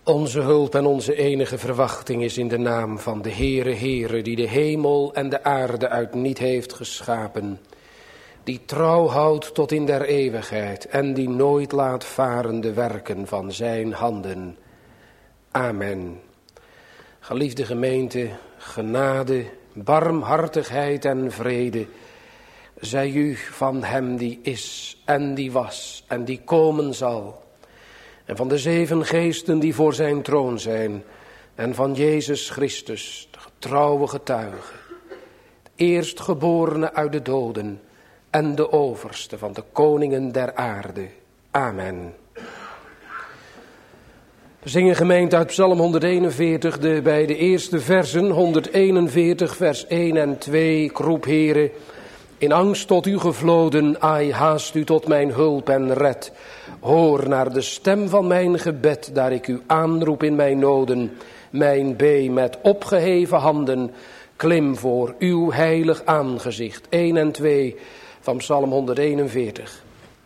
Onze hulp en onze enige verwachting is in de naam van de Heere, die de hemel en de aarde uit niet heeft geschapen, die trouw houdt tot in der eeuwigheid en die nooit laat varen de werken van zijn handen. Amen. Geliefde gemeente, genade, barmhartigheid en vrede zij u van hem die is en die was en die komen zal. En van de 7 geesten die voor zijn troon zijn. En van Jezus Christus, de getrouwe getuige. De eerstgeborene uit de doden. En de overste van de koningen der aarde. Amen. We zingen gemeente uit Psalm 141, bij de eerste versen. 141 vers 1 en 2. Ik roep Heere, in angst tot u gevloden, ai haast u tot mijn hulp en red. Hoor naar de stem van mijn gebed, daar ik u aanroep in mijn noden. Mijn bee met opgeheven handen, klim voor uw heilig aangezicht. 1 en 2 van Psalm 141.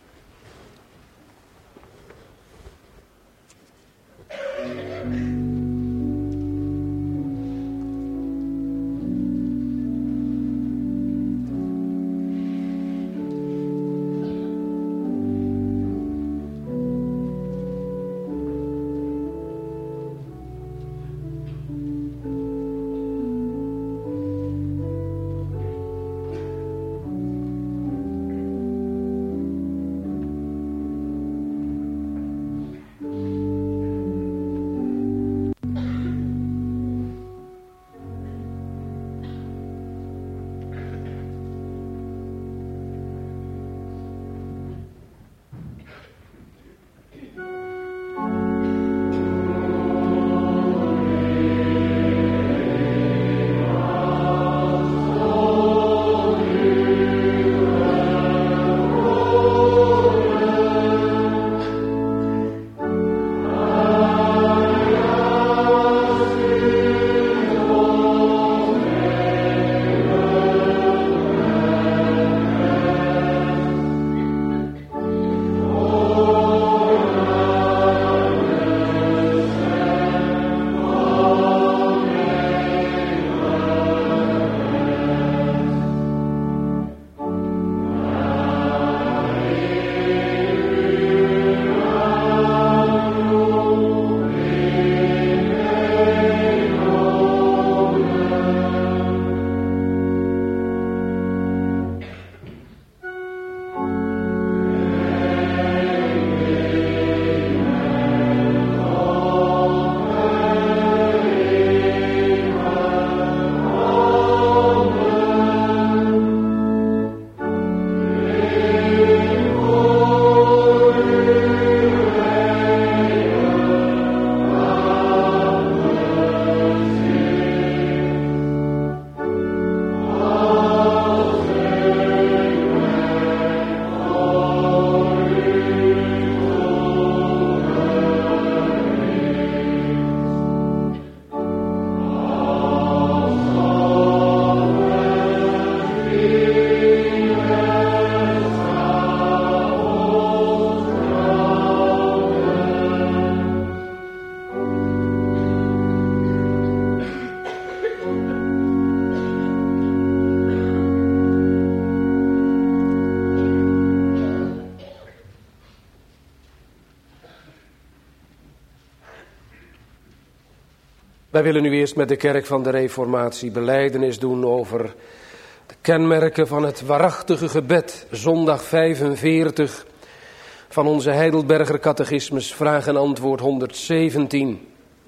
Wij willen nu eerst met de kerk van de Reformatie belijdenis doen over de kenmerken van het waarachtige gebed, zondag 45 van onze Heidelberger Catechismus, vraag en antwoord 117.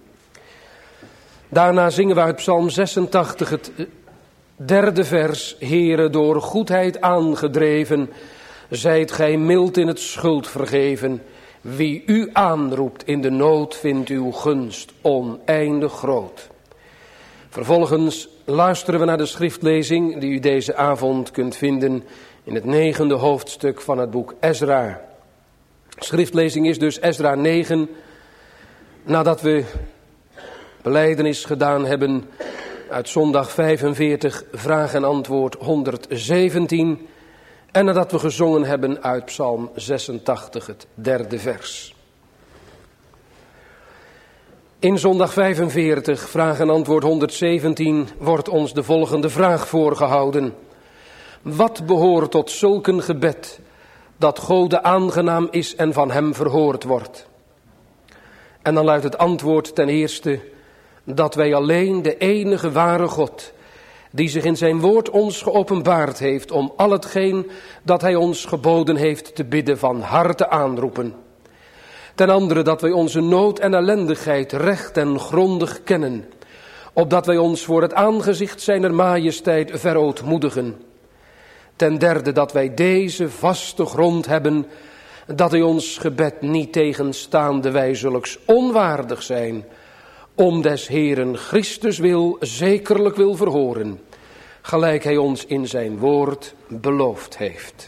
Daarna zingen we uit Psalm 86 het 3e vers, Heere, door goedheid aangedreven, zijt gij mild in het schuld vergeven. Wie u aanroept in de nood, vindt uw gunst oneindig groot. Vervolgens luisteren we naar de schriftlezing die u deze avond kunt vinden in het 9e hoofdstuk van het boek Ezra. Schriftlezing is dus Ezra 9, nadat we belijdenis gedaan hebben uit zondag 45, vraag en antwoord 117... en nadat we gezongen hebben uit Psalm 86, het 3e vers. In zondag 45, vraag en antwoord 117, wordt ons de volgende vraag voorgehouden. Wat behoort tot zulk een gebed dat Gode aangenaam is en van hem verhoord wordt? En dan luidt het antwoord ten eerste dat wij alleen de enige ware God, die zich in zijn woord ons geopenbaard heeft om al hetgeen dat hij ons geboden heeft te bidden van harte aanroepen. Ten andere dat wij onze nood en ellendigheid recht en grondig kennen, opdat wij ons voor het aangezicht zijner majesteit verootmoedigen. Ten derde dat wij deze vaste grond hebben, dat hij ons gebed niet tegenstaande wij zulks onwaardig zijn, om des Heeren Christus wil zekerlijk wil verhoren, gelijk hij ons in zijn woord beloofd heeft.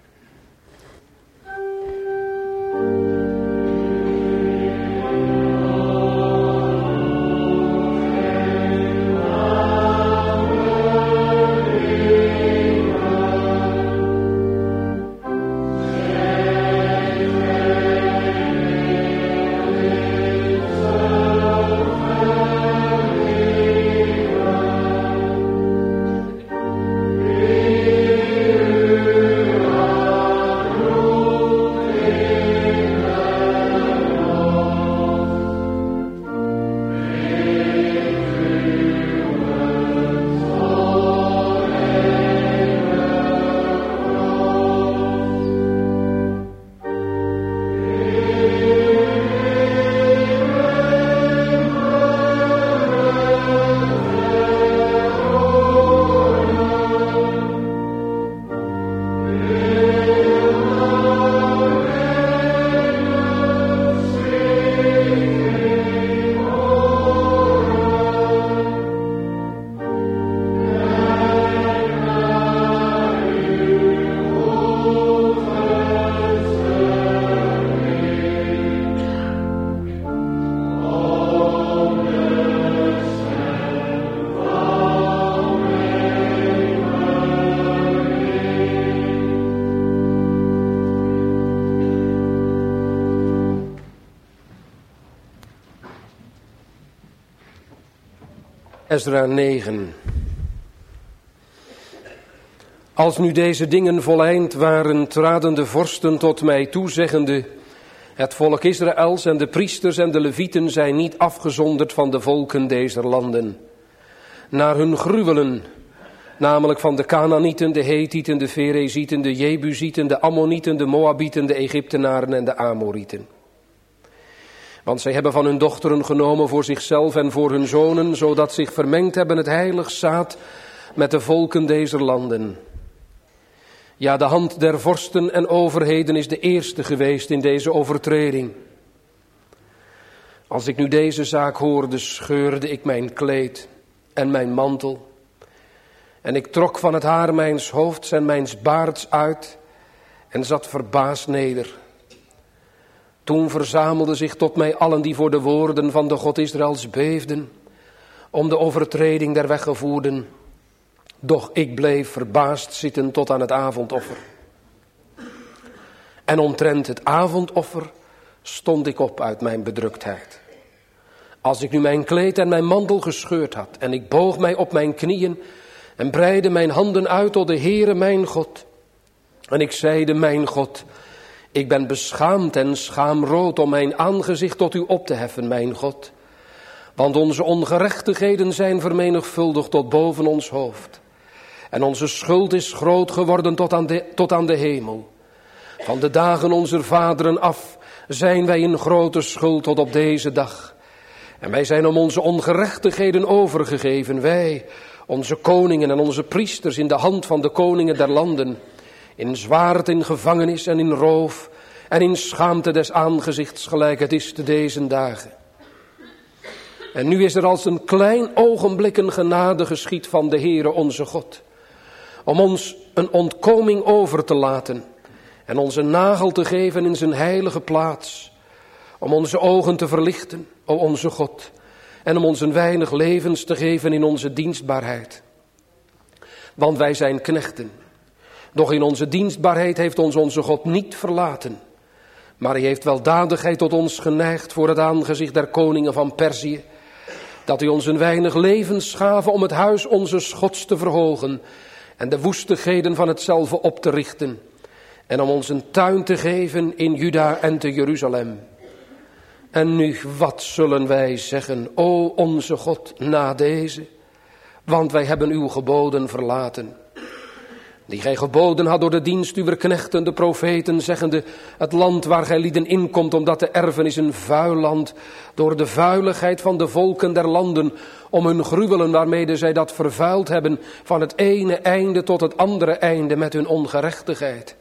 Esdra 9. Als nu deze dingen voleind waren, traden de vorsten tot mij toe, zeggende: het volk Israëls en de priesters en de levieten zijn niet afgezonderd van de volken dezer landen. Naar hun gruwelen, namelijk van de Kanaanieten, de Hethieten, de Ferezieten, de Jebusieten, de Ammonieten, de Moabieten, de Egyptenaren en de Amorieten. Want zij hebben van hun dochteren genomen voor zichzelf en voor hun zonen, zodat zich vermengd hebben het heilig zaad met de volken dezer landen. Ja, de hand der vorsten en overheden is de eerste geweest in deze overtreding. Als ik nu deze zaak hoorde, scheurde ik mijn kleed en mijn mantel. En ik trok van het haar mijns hoofds en mijns baards uit en zat verbaasd neder. Toen verzamelden zich tot mij allen die voor de woorden van de God Israëls beefden, om de overtreding der weggevoerden. Doch ik bleef verbaasd zitten tot aan het avondoffer. En omtrent het avondoffer stond ik op uit mijn bedruktheid. Als ik nu mijn kleed en mijn mantel gescheurd had, en ik boog mij op mijn knieën en breidde mijn handen uit tot de Heere mijn God. En ik zeide: mijn God, ik ben beschaamd en schaamrood om mijn aangezicht tot u op te heffen, mijn God. Want onze ongerechtigheden zijn vermenigvuldigd tot boven ons hoofd. En onze schuld is groot geworden tot aan de hemel. Van de dagen onze vaderen af zijn wij in grote schuld tot op deze dag. En wij zijn om onze ongerechtigheden overgegeven, wij, onze koningen en onze priesters, in de hand van de koningen der landen. In zwaard, in gevangenis en in roof en in schaamte des aangezichts, gelijk het is te deze dagen. En nu is er als een klein ogenblik een genade geschied van de Heere onze God, om ons een ontkoming over te laten en onze nagel te geven in zijn heilige plaats, om onze ogen te verlichten, o onze God, en om ons een weinig levens te geven in onze dienstbaarheid. Want wij zijn knechten, doch in onze dienstbaarheid heeft ons onze God niet verlaten, Maar hij heeft weldadigheid tot ons geneigd voor het aangezicht der koningen van Perzië, dat hij ons een weinig levens gave om het huis onzes Gods te verhogen en de woestigheden van hetzelve op te richten, en om ons een tuin te geven in Juda en te Jeruzalem. En nu, wat zullen wij zeggen, o onze God, na deze? Want wij hebben uw geboden verlaten, die gij geboden had door de dienst uwer knechten, de profeten, zeggende: het land waar gij lieden inkomt, omdat te erven is een vuil land, door de vuiligheid van de volken der landen, om hun gruwelen waarmede zij dat vervuild hebben, van het ene einde tot het andere einde met hun ongerechtigheid.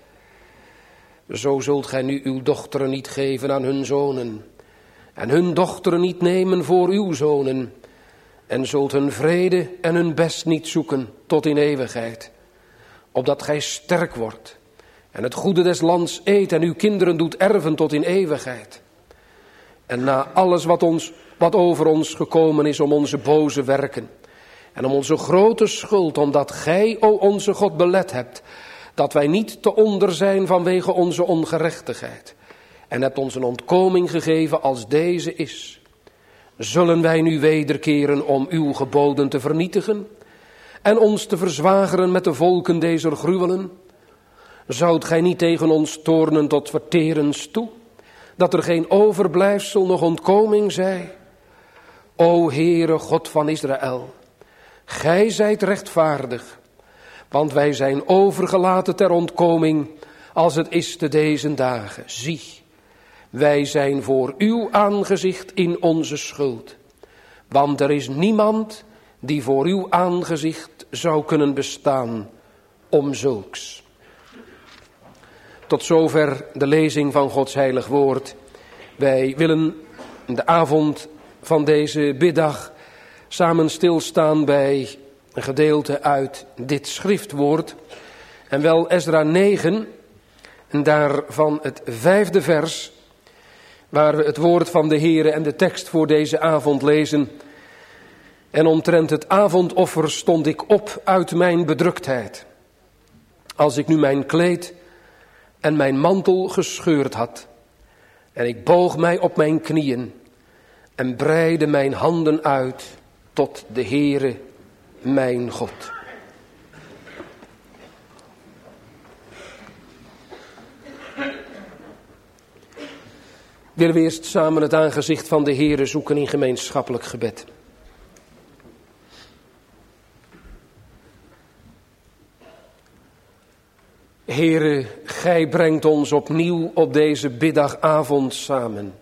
Zo zult gij nu uw dochteren niet geven aan hun zonen, en hun dochteren niet nemen voor uw zonen, en zult hun vrede en hun best niet zoeken tot in eeuwigheid, opdat gij sterk wordt en het goede des lands eet en uw kinderen doet erven tot in eeuwigheid. En na alles wat over ons gekomen is om onze boze werken en om onze grote schuld, omdat gij, o onze God, belet hebt dat wij niet te onder zijn vanwege onze ongerechtigheid, en hebt ons een ontkoming gegeven als deze is. Zullen wij nu wederkeren om uw geboden te vernietigen en ons te verzwageren met de volken dezer gruwelen? Zoudt gij niet tegen ons toornen tot verterens toe, dat er geen overblijfsel nog ontkoming zij? O Heere God van Israël, gij zijt rechtvaardig, want wij zijn overgelaten ter ontkoming, als het is te deze dagen. Zie, wij zijn voor uw aangezicht in onze schuld, want er is niemand die voor uw aangezicht zou kunnen bestaan om zulks. Tot zover de lezing van Gods heilig woord. Wij willen in de avond van deze biddag samen stilstaan bij een gedeelte uit dit schriftwoord. En wel Ezra 9, en daarvan het 5e vers, waar we het woord van de Heere en de tekst voor deze avond lezen. En omtrent het avondoffer stond ik op uit mijn bedruktheid, als ik nu mijn kleed en mijn mantel gescheurd had. En ik boog mij op mijn knieën en breidde mijn handen uit tot de Heere mijn God. Willen we eerst samen het aangezicht van de Heere zoeken in gemeenschappelijk gebed. Heere, gij brengt ons opnieuw op deze biddagavond samen.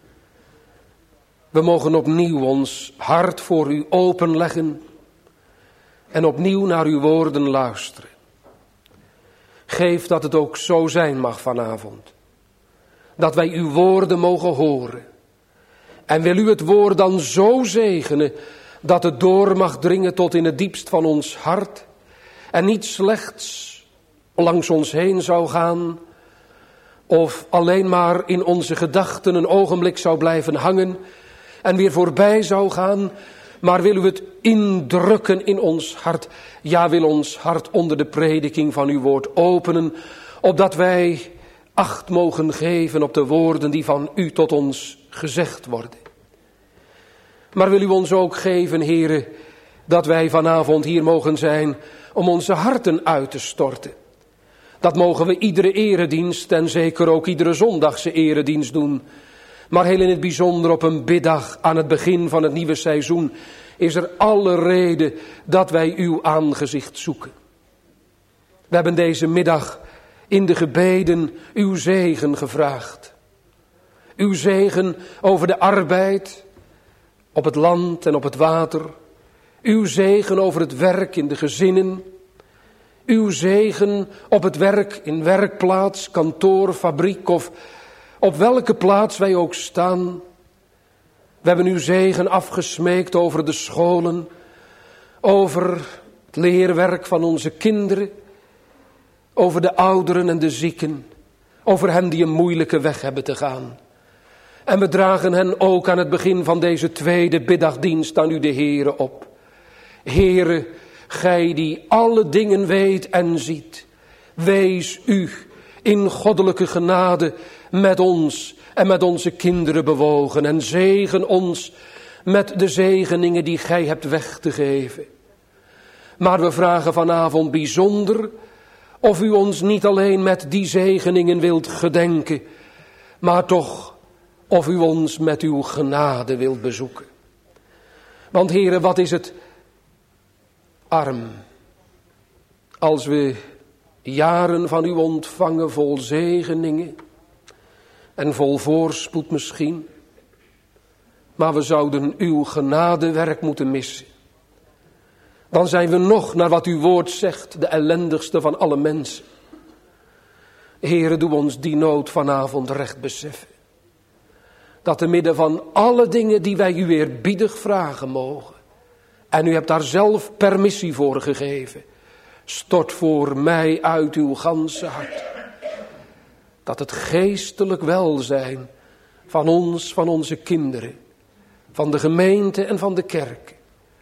We mogen opnieuw ons hart voor u openleggen en opnieuw naar uw woorden luisteren. Geef dat het ook zo zijn mag vanavond, dat wij uw woorden mogen horen. En wil u het woord dan zo zegenen, dat het door mag dringen tot in het diepst van ons hart, en niet slechts langs ons heen zou gaan, of alleen maar in onze gedachten een ogenblik zou blijven hangen en weer voorbij zou gaan, maar wil u het indrukken in ons hart. Ja, wil ons hart onder de prediking van uw woord openen, opdat wij acht mogen geven op de woorden die van u tot ons gezegd worden. Maar wil u ons ook geven, Heere, dat wij vanavond hier mogen zijn om onze harten uit te storten. Dat mogen we iedere eredienst en zeker ook iedere zondagse eredienst doen. Maar heel in het bijzonder op een biddag aan het begin van het nieuwe seizoen is er alle reden dat wij uw aangezicht zoeken. We hebben deze middag in de gebeden uw zegen gevraagd. Uw zegen over de arbeid, op het land en op het water. Uw zegen over het werk in de gezinnen. Uw zegen op het werk, in werkplaats, kantoor, fabriek of op welke plaats wij ook staan. We hebben uw zegen afgesmeekt over de scholen, over het leerwerk van onze kinderen, over de ouderen en de zieken, over hen die een moeilijke weg hebben te gaan. En we dragen hen ook aan het begin van deze tweede biddagdienst aan u de Heere op. Heere, gij die alle dingen weet en ziet, wees u in goddelijke genade met ons en met onze kinderen bewogen. En zegen ons met de zegeningen die gij hebt weg te geven. Maar we vragen vanavond bijzonder of u ons niet alleen met die zegeningen wilt gedenken, maar toch of u ons met uw genade wilt bezoeken. Want Heere, wat is het arm als we jaren van u ontvangen vol zegeningen en vol voorspoed misschien, maar we zouden uw genadewerk moeten missen. Dan zijn we nog, naar wat uw woord zegt, de ellendigste van alle mensen. Heere, doe ons die nood vanavond recht beseffen. Dat te midden van alle dingen die wij u eerbiedig vragen mogen, en u hebt daar zelf permissie voor gegeven, stort voor mij uit uw ganse hart. Dat het geestelijk welzijn van ons, van onze kinderen, van de gemeente en van de kerk,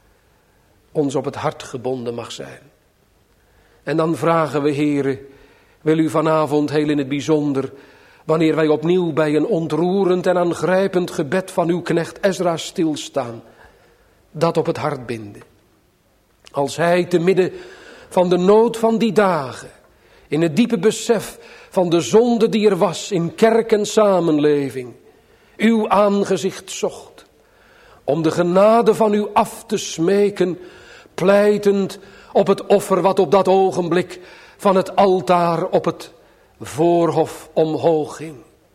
ons op het hart gebonden mag zijn. En dan vragen we, Heere, wil u vanavond heel in het bijzonder, wanneer wij opnieuw bij een ontroerend en aangrijpend gebed van uw knecht Ezra stilstaan, dat op het hart binden. Als hij te midden van de nood van die dagen, in het diepe besef van de zonde die er was in kerk en samenleving, uw aangezicht zocht, om de genade van u af te smeken, pleitend op het offer wat op dat ogenblik van het altaar op het voorhof omhoog ging.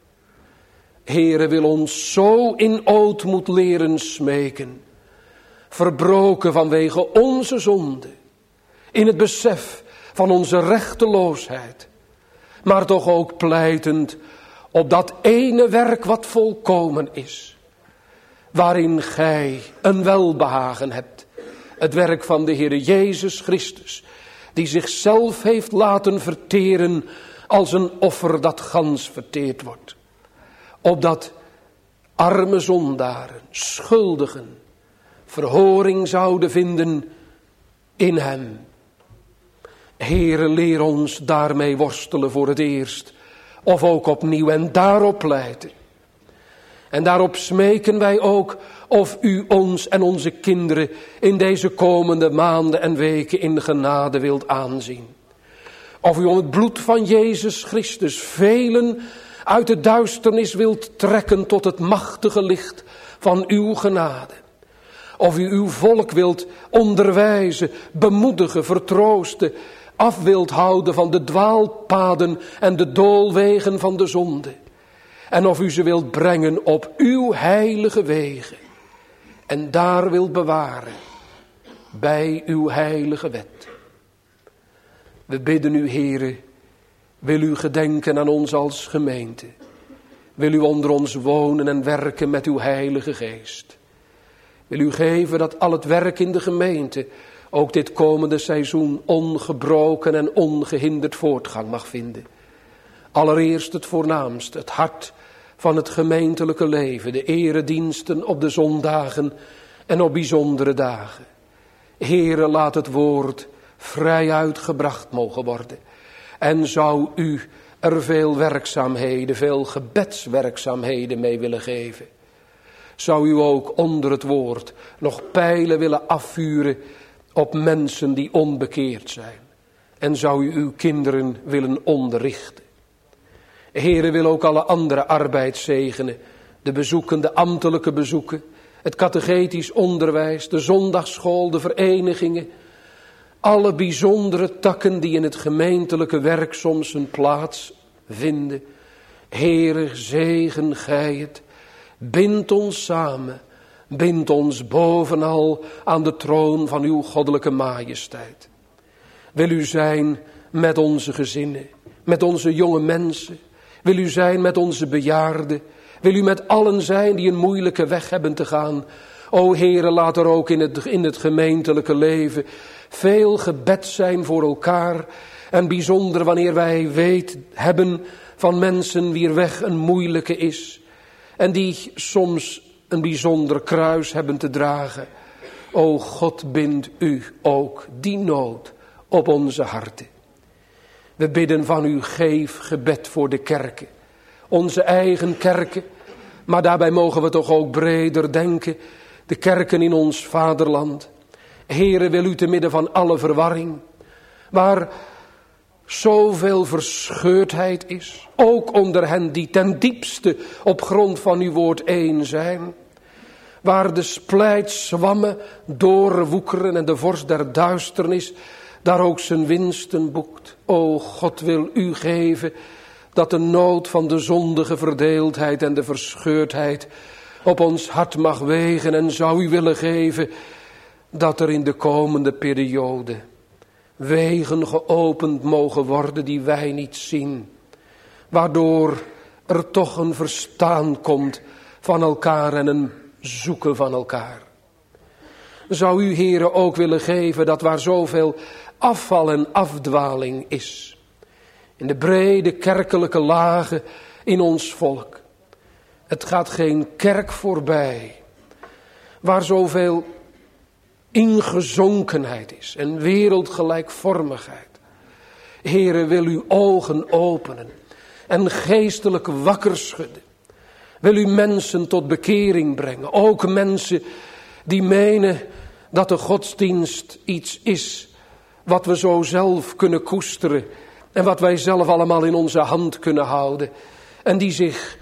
Heere, wil ons zo in ootmoed leren smeken, verbroken vanwege onze zonde, in het besef van onze rechteloosheid, maar toch ook pleitend op dat ene werk wat volkomen is, waarin gij een welbehagen hebt, het werk van de Heere Jezus Christus, die zichzelf heeft laten verteren als een offer dat gans verteerd wordt, opdat arme zondaren, schuldigen, verhoring zouden vinden in hem. Heere, leer ons daarmee worstelen voor het eerst, of ook opnieuw, en daarop pleiten. En daarop smeken wij ook of u ons en onze kinderen in deze komende maanden en weken in genade wilt aanzien. Of u om het bloed van Jezus Christus velen uit de duisternis wilt trekken tot het machtige licht van uw genade. Of u uw volk wilt onderwijzen, bemoedigen, vertroosten, af wilt houden van de dwaalpaden en de doolwegen van de zonde. En of u ze wilt brengen op uw heilige wegen en daar wilt bewaren bij uw heilige wet. We bidden u, Heere, wil u gedenken aan ons als gemeente. Wil u onder ons wonen en werken met uw heilige geest. Wil u geven dat al het werk in de gemeente ook dit komende seizoen ongebroken en ongehinderd voortgang mag vinden. Allereerst het voornaamste, het hart van het gemeentelijke leven, de erediensten op de zondagen en op bijzondere dagen. Heere, laat het woord vrij uitgebracht mogen worden. En zou u er veel werkzaamheden, veel gebedswerkzaamheden mee willen geven. Zou u ook onder het woord nog pijlen willen afvuren op mensen die onbekeerd zijn. En zou u uw kinderen willen onderrichten. Heere, wil ook alle andere arbeid zegenen. De bezoeken, de ambtelijke bezoeken, het catechetisch onderwijs, de zondagsschool, de verenigingen. Alle bijzondere takken die in het gemeentelijke werk soms een plaats vinden. Heere, zegen gij het. Bind ons samen. Bind ons bovenal aan de troon van uw goddelijke majesteit. Wil u zijn met onze gezinnen, met onze jonge mensen. Wil u zijn met onze bejaarden. Wil u met allen zijn die een moeilijke weg hebben te gaan. O Heere, laat er ook in het gemeentelijke leven veel gebed zijn voor elkaar. En bijzonder wanneer wij hebben van mensen wier weg een moeilijke is. En die soms een bijzonder kruis hebben te dragen. O God, bind u ook die nood op onze harten. We bidden van u, geef gebed voor de kerken. onze eigen kerken, maar daarbij mogen we toch ook breder denken, de kerken in ons vaderland. Heere, wil u te midden van alle verwarring, waar zoveel verscheurdheid is, ook onder hen die ten diepste op grond van uw woord één zijn, waar de splijtswammen doorwoekeren en de vorst der duisternis daar ook zijn winsten boekt. O God, wil u geven dat de nood van de zondige verdeeldheid en de verscheurdheid op ons hart mag wegen, en zou u willen geven dat er in de komende periode wegen geopend mogen worden die wij niet zien, waardoor er toch een verstaan komt van elkaar en een zoeken van elkaar. Zou u, Heere, ook willen geven dat waar zoveel afval en afdwaling is, in de brede kerkelijke lagen in ons volk, het gaat geen kerk voorbij, waar zoveel ingezonkenheid is en wereldgelijkvormigheid. Heere, wil u ogen openen en geestelijk wakker schudden. Wil u mensen tot bekering brengen, ook mensen die menen dat de godsdienst iets is wat we zo zelf kunnen koesteren en wat wij zelf allemaal in onze hand kunnen houden, en die zich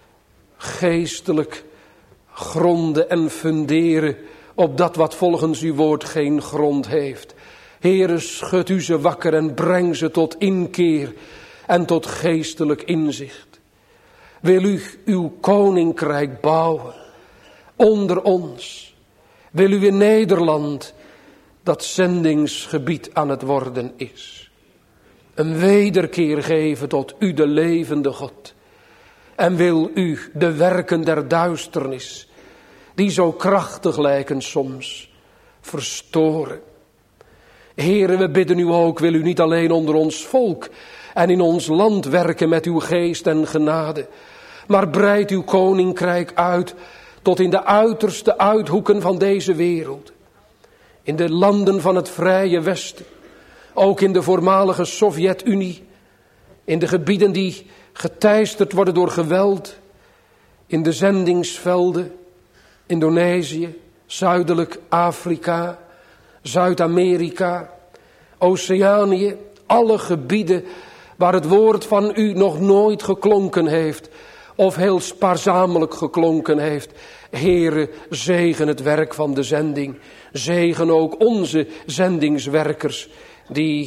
geestelijk gronden en funderen op dat wat volgens uw woord geen grond heeft. Heere, schud u ze wakker en breng ze tot inkeer en tot geestelijk inzicht. Wil u uw koninkrijk bouwen onder ons? Wil u in Nederland dat zendingsgebied aan het worden is? Een wederkeer geven tot u, de levende God. En wil u de werken der duisternis, die zo krachtig lijken soms, verstoren. Heere, we bidden u ook, wil u niet alleen onder ons volk en in ons land werken met uw geest en genade, maar breid uw koninkrijk uit tot in de uiterste uithoeken van deze wereld. In de landen van het vrije Westen, ook in de voormalige Sovjet-Unie, in de gebieden die geteisterd worden door geweld, in de zendingsvelden, Indonesië, Zuidelijk Afrika, Zuid-Amerika, Oceanië, alle gebieden waar het woord van u nog nooit geklonken heeft of heel spaarzamelijk geklonken heeft. Heere, zegen het werk van de zending. Zegen ook onze zendingswerkers die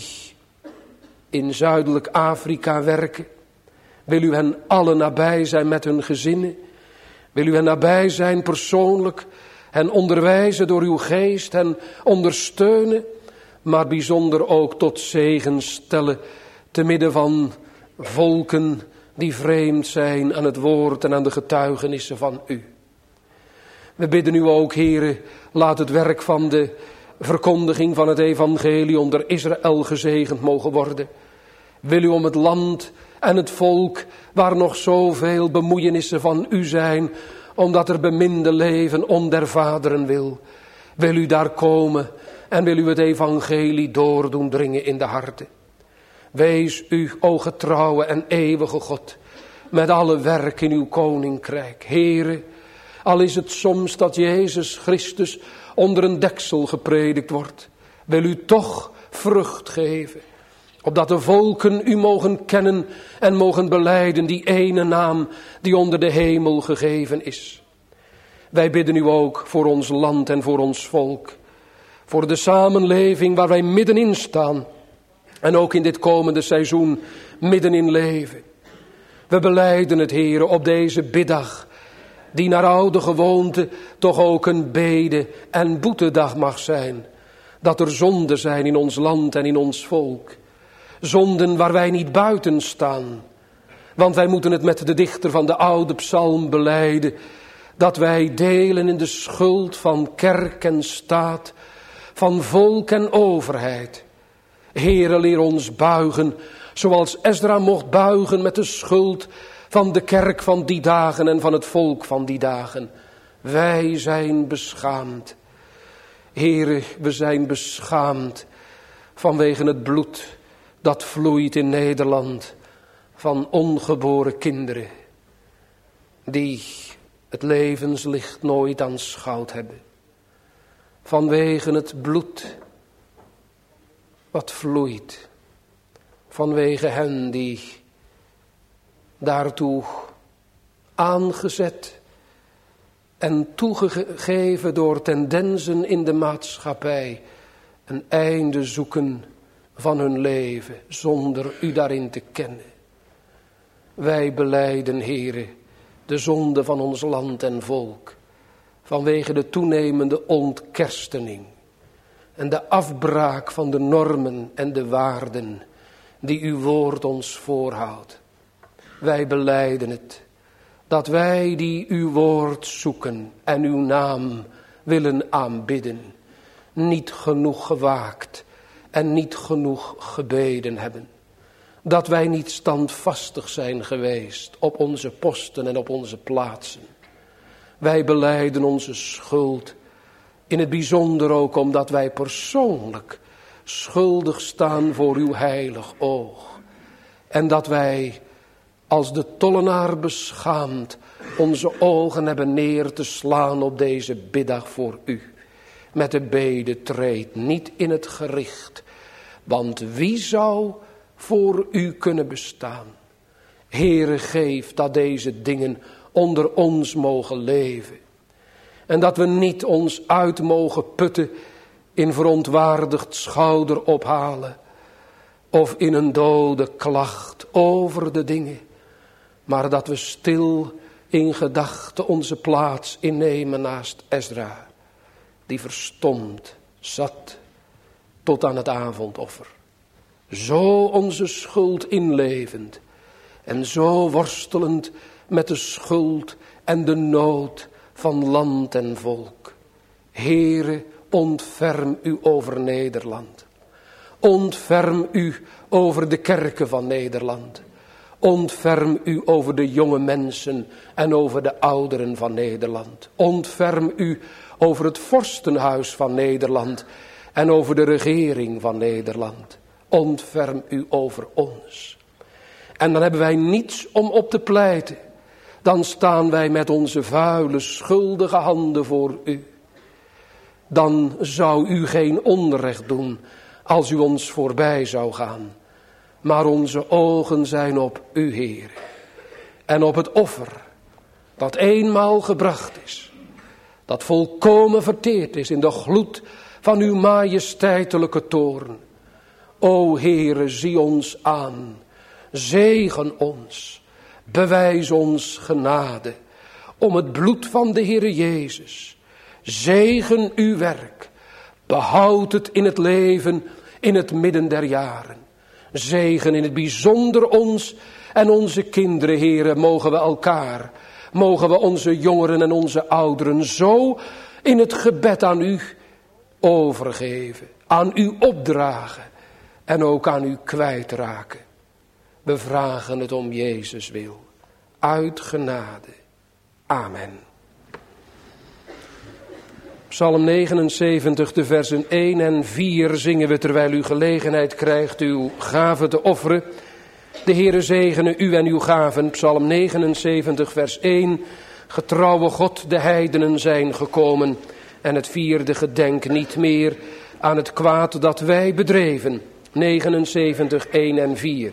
in Zuidelijk Afrika werken. Wil u hen allen nabij zijn met hun gezinnen? Wil u hen nabij zijn persoonlijk, hen onderwijzen door uw geest, hen ondersteunen, maar bijzonder ook tot zegen stellen te midden van volken die vreemd zijn aan het woord en aan de getuigenissen van u. We bidden u ook, Heere, laat het werk van de verkondiging van het evangelie onder Israël gezegend mogen worden. Wil u om het land en het volk waar nog zoveel bemoeienissen van u zijn, omdat er beminde leven om der vaderen wil. Wil u daar komen en wil u het evangelie doordoen dringen in de harten. Wees u, o getrouwe en eeuwige God, met alle werk in uw koninkrijk. Heere, al is het soms dat Jezus Christus onder een deksel gepredikt wordt, wil u toch vrucht geven, opdat de volken u mogen kennen en mogen belijden die ene naam die onder de hemel gegeven is. Wij bidden u ook voor ons land en voor ons volk, voor de samenleving waar wij middenin staan en ook in dit komende seizoen middenin leven. We belijden het, Heere, op deze biddag, die naar oude gewoonte toch ook een bede- en boetedag mag zijn. Dat er zonden zijn in ons land en in ons volk. Zonden waar wij niet buiten staan. Want wij moeten het met de dichter van de oude psalm belijden, dat wij delen in de schuld van kerk en staat, van volk en overheid. Heere, leer ons buigen, zoals Ezra mocht buigen met de schuld van de kerk van die dagen en van het volk van die dagen. Wij zijn beschaamd. Heere, we zijn beschaamd vanwege het bloed dat vloeit in Nederland van ongeboren kinderen. die het levenslicht nooit aanschouwd hebben. Vanwege het bloed wat vloeit. Vanwege hen die daartoe aangezet en toegegeven door tendensen in de maatschappij een einde zoeken van hun leven zonder u daarin te kennen. Wij belijden, Heere, de zonde van ons land en volk, vanwege de toenemende ontkerstening en de afbraak van de normen en de waarden die uw woord ons voorhoudt. Wij belijden het, dat wij die uw woord zoeken en uw naam willen aanbidden, niet genoeg gewaakt en niet genoeg gebeden hebben. Dat wij niet standvastig zijn geweest op onze posten en op onze plaatsen. Wij belijden onze schuld, in het bijzonder ook omdat wij persoonlijk schuldig staan voor uw heilig oog. En dat wij als de tollenaar beschaamd onze ogen hebben neer te slaan op deze biddag voor u. Met de bede treed niet in het gericht, want wie zou voor u kunnen bestaan? Heere, geef dat deze dingen onder ons mogen leven. En dat we niet ons uit mogen putten in verontwaardigd schouderophalen of in een dode klacht over de dingen. Maar dat we stil in gedachten onze plaats innemen naast Ezra, die verstomd zat tot aan het avondoffer. Zo onze schuld inlevend en zo worstelend met de schuld en de nood van land en volk. Heere, ontferm u over Nederland. Ontferm u over de kerken van Nederland. Ontferm u over de jonge mensen en over de ouderen van Nederland. Ontferm u over het vorstenhuis van Nederland en over de regering van Nederland. Ontferm u over ons. En dan hebben wij niets om op te pleiten. Dan staan wij met onze vuile, schuldige handen voor u. Dan zou u geen onrecht doen als u ons voorbij zou gaan. Maar onze ogen zijn op u, Heer. En op het offer dat eenmaal gebracht is. Dat volkomen verteerd is in de gloed van uw majesteitelijke toorn. O Heere, zie ons aan. Zegen ons. Bewijs ons genade. Om het bloed van de Heere Jezus. Zegen uw werk. Behoud het in het leven in het midden der jaren. Zegen in het bijzonder ons en onze kinderen, Heere, mogen we elkaar, mogen we onze jongeren en onze ouderen zo in het gebed aan u overgeven, aan u opdragen en ook aan u kwijtraken. We vragen het om Jezus wil, uit genade. Amen. Psalm 79, de versen 1 en 4 zingen we terwijl u gelegenheid krijgt uw gave te offeren. De Heere zegene u en uw gaven. Psalm 79, vers 1. Getrouwe God, de heidenen zijn gekomen. En het vierde gedenk niet meer aan het kwaad dat wij bedreven. 79, 1 en 4.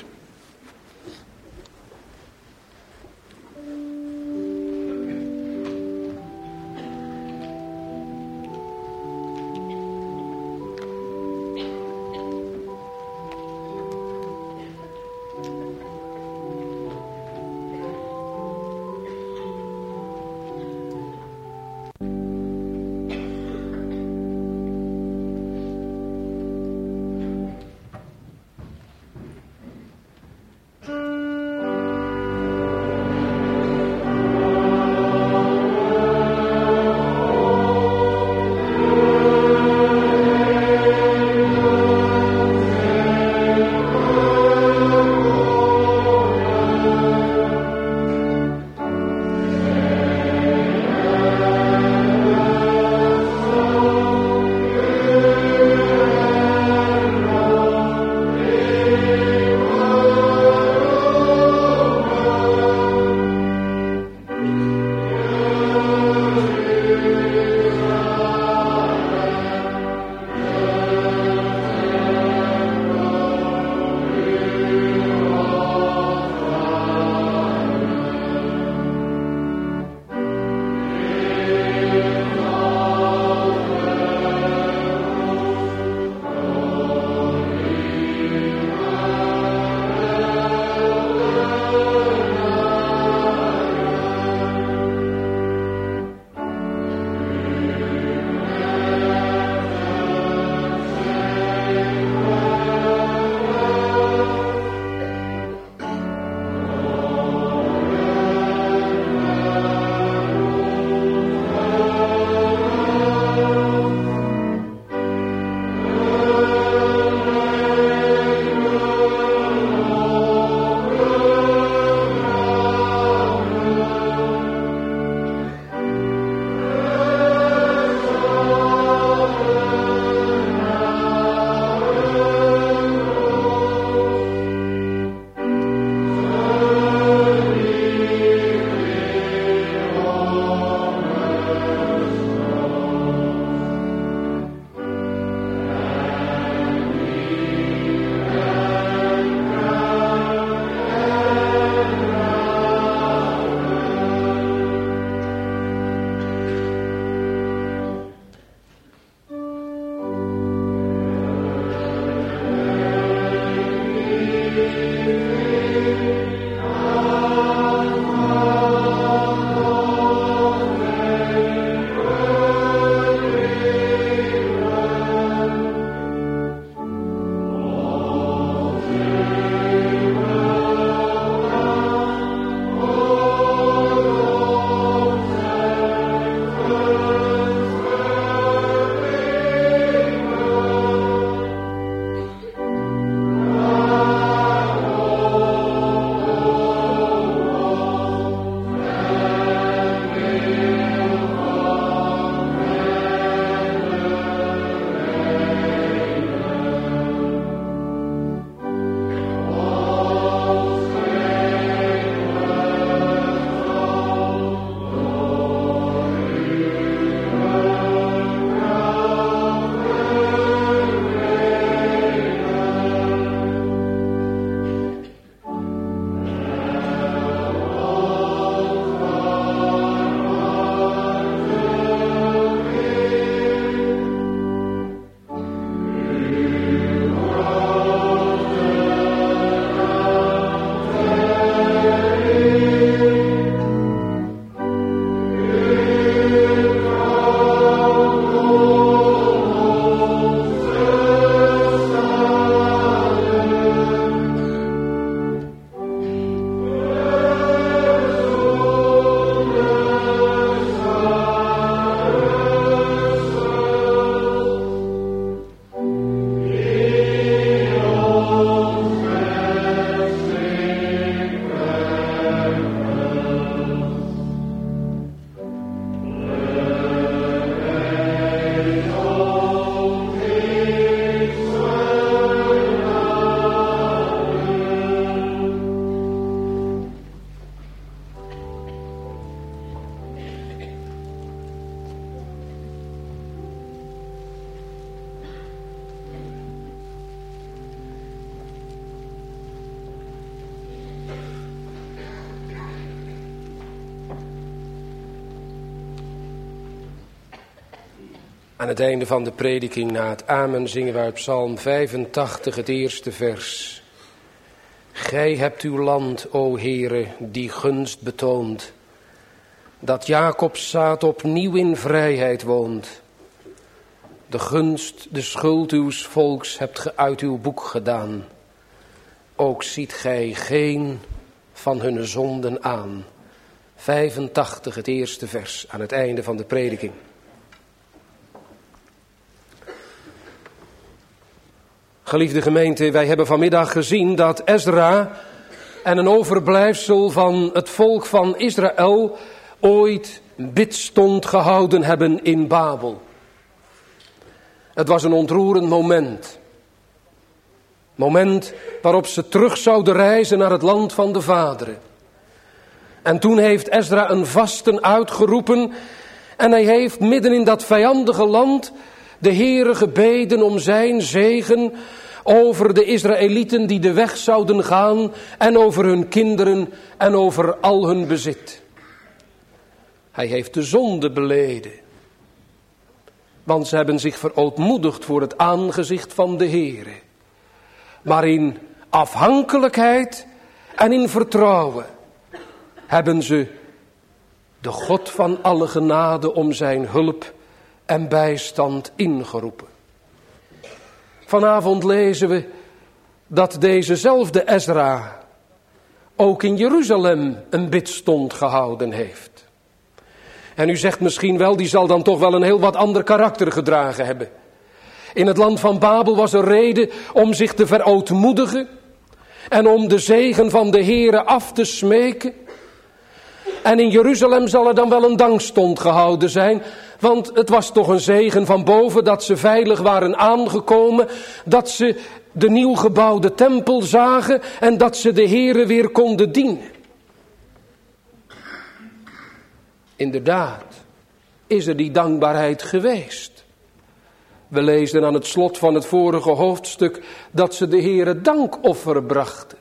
Aan het einde van de prediking, na het amen, zingen we uit Psalm 85 het eerste vers. Gij hebt uw land, o Heere, die gunst betoond, dat Jacobs zaad opnieuw in vrijheid woont. De gunst, de schuld uws volks hebt ge uit uw boek gedaan. Ook ziet gij geen van hunne zonden aan. 85 het eerste vers, aan het einde van de prediking. Geliefde gemeente, wij hebben vanmiddag gezien dat Ezra en een overblijfsel van het volk van Israël ooit bidstond gehouden hebben in Babel. Het was een ontroerend moment. Moment waarop ze terug zouden reizen naar het land van de vaderen. En toen heeft Ezra een vasten uitgeroepen en hij heeft midden in dat vijandige land de Heere gebeden om zijn zegen over de Israëlieten die de weg zouden gaan en over hun kinderen en over al hun bezit. Hij heeft de zonde beleden, want ze hebben zich verootmoedigd voor het aangezicht van de Heere. Maar in afhankelijkheid en in vertrouwen hebben ze de God van alle genade om zijn hulp en bijstand ingeroepen. Vanavond lezen we dat dezezelfde Ezra ook in Jeruzalem een bidstond gehouden heeft. En u zegt misschien wel, die zal dan toch wel een heel wat ander karakter gedragen hebben. In het land van Babel was er reden om zich te verootmoedigen en om de zegen van de Heere af te smeken. En in Jeruzalem zal er dan wel een dankstond gehouden zijn, want het was toch een zegen van boven dat ze veilig waren aangekomen, dat ze de nieuw gebouwde tempel zagen en dat ze de Heere weer konden dienen. Inderdaad, is er die dankbaarheid geweest. We lezen aan het slot van het vorige hoofdstuk dat ze de Heere dankoffer brachten.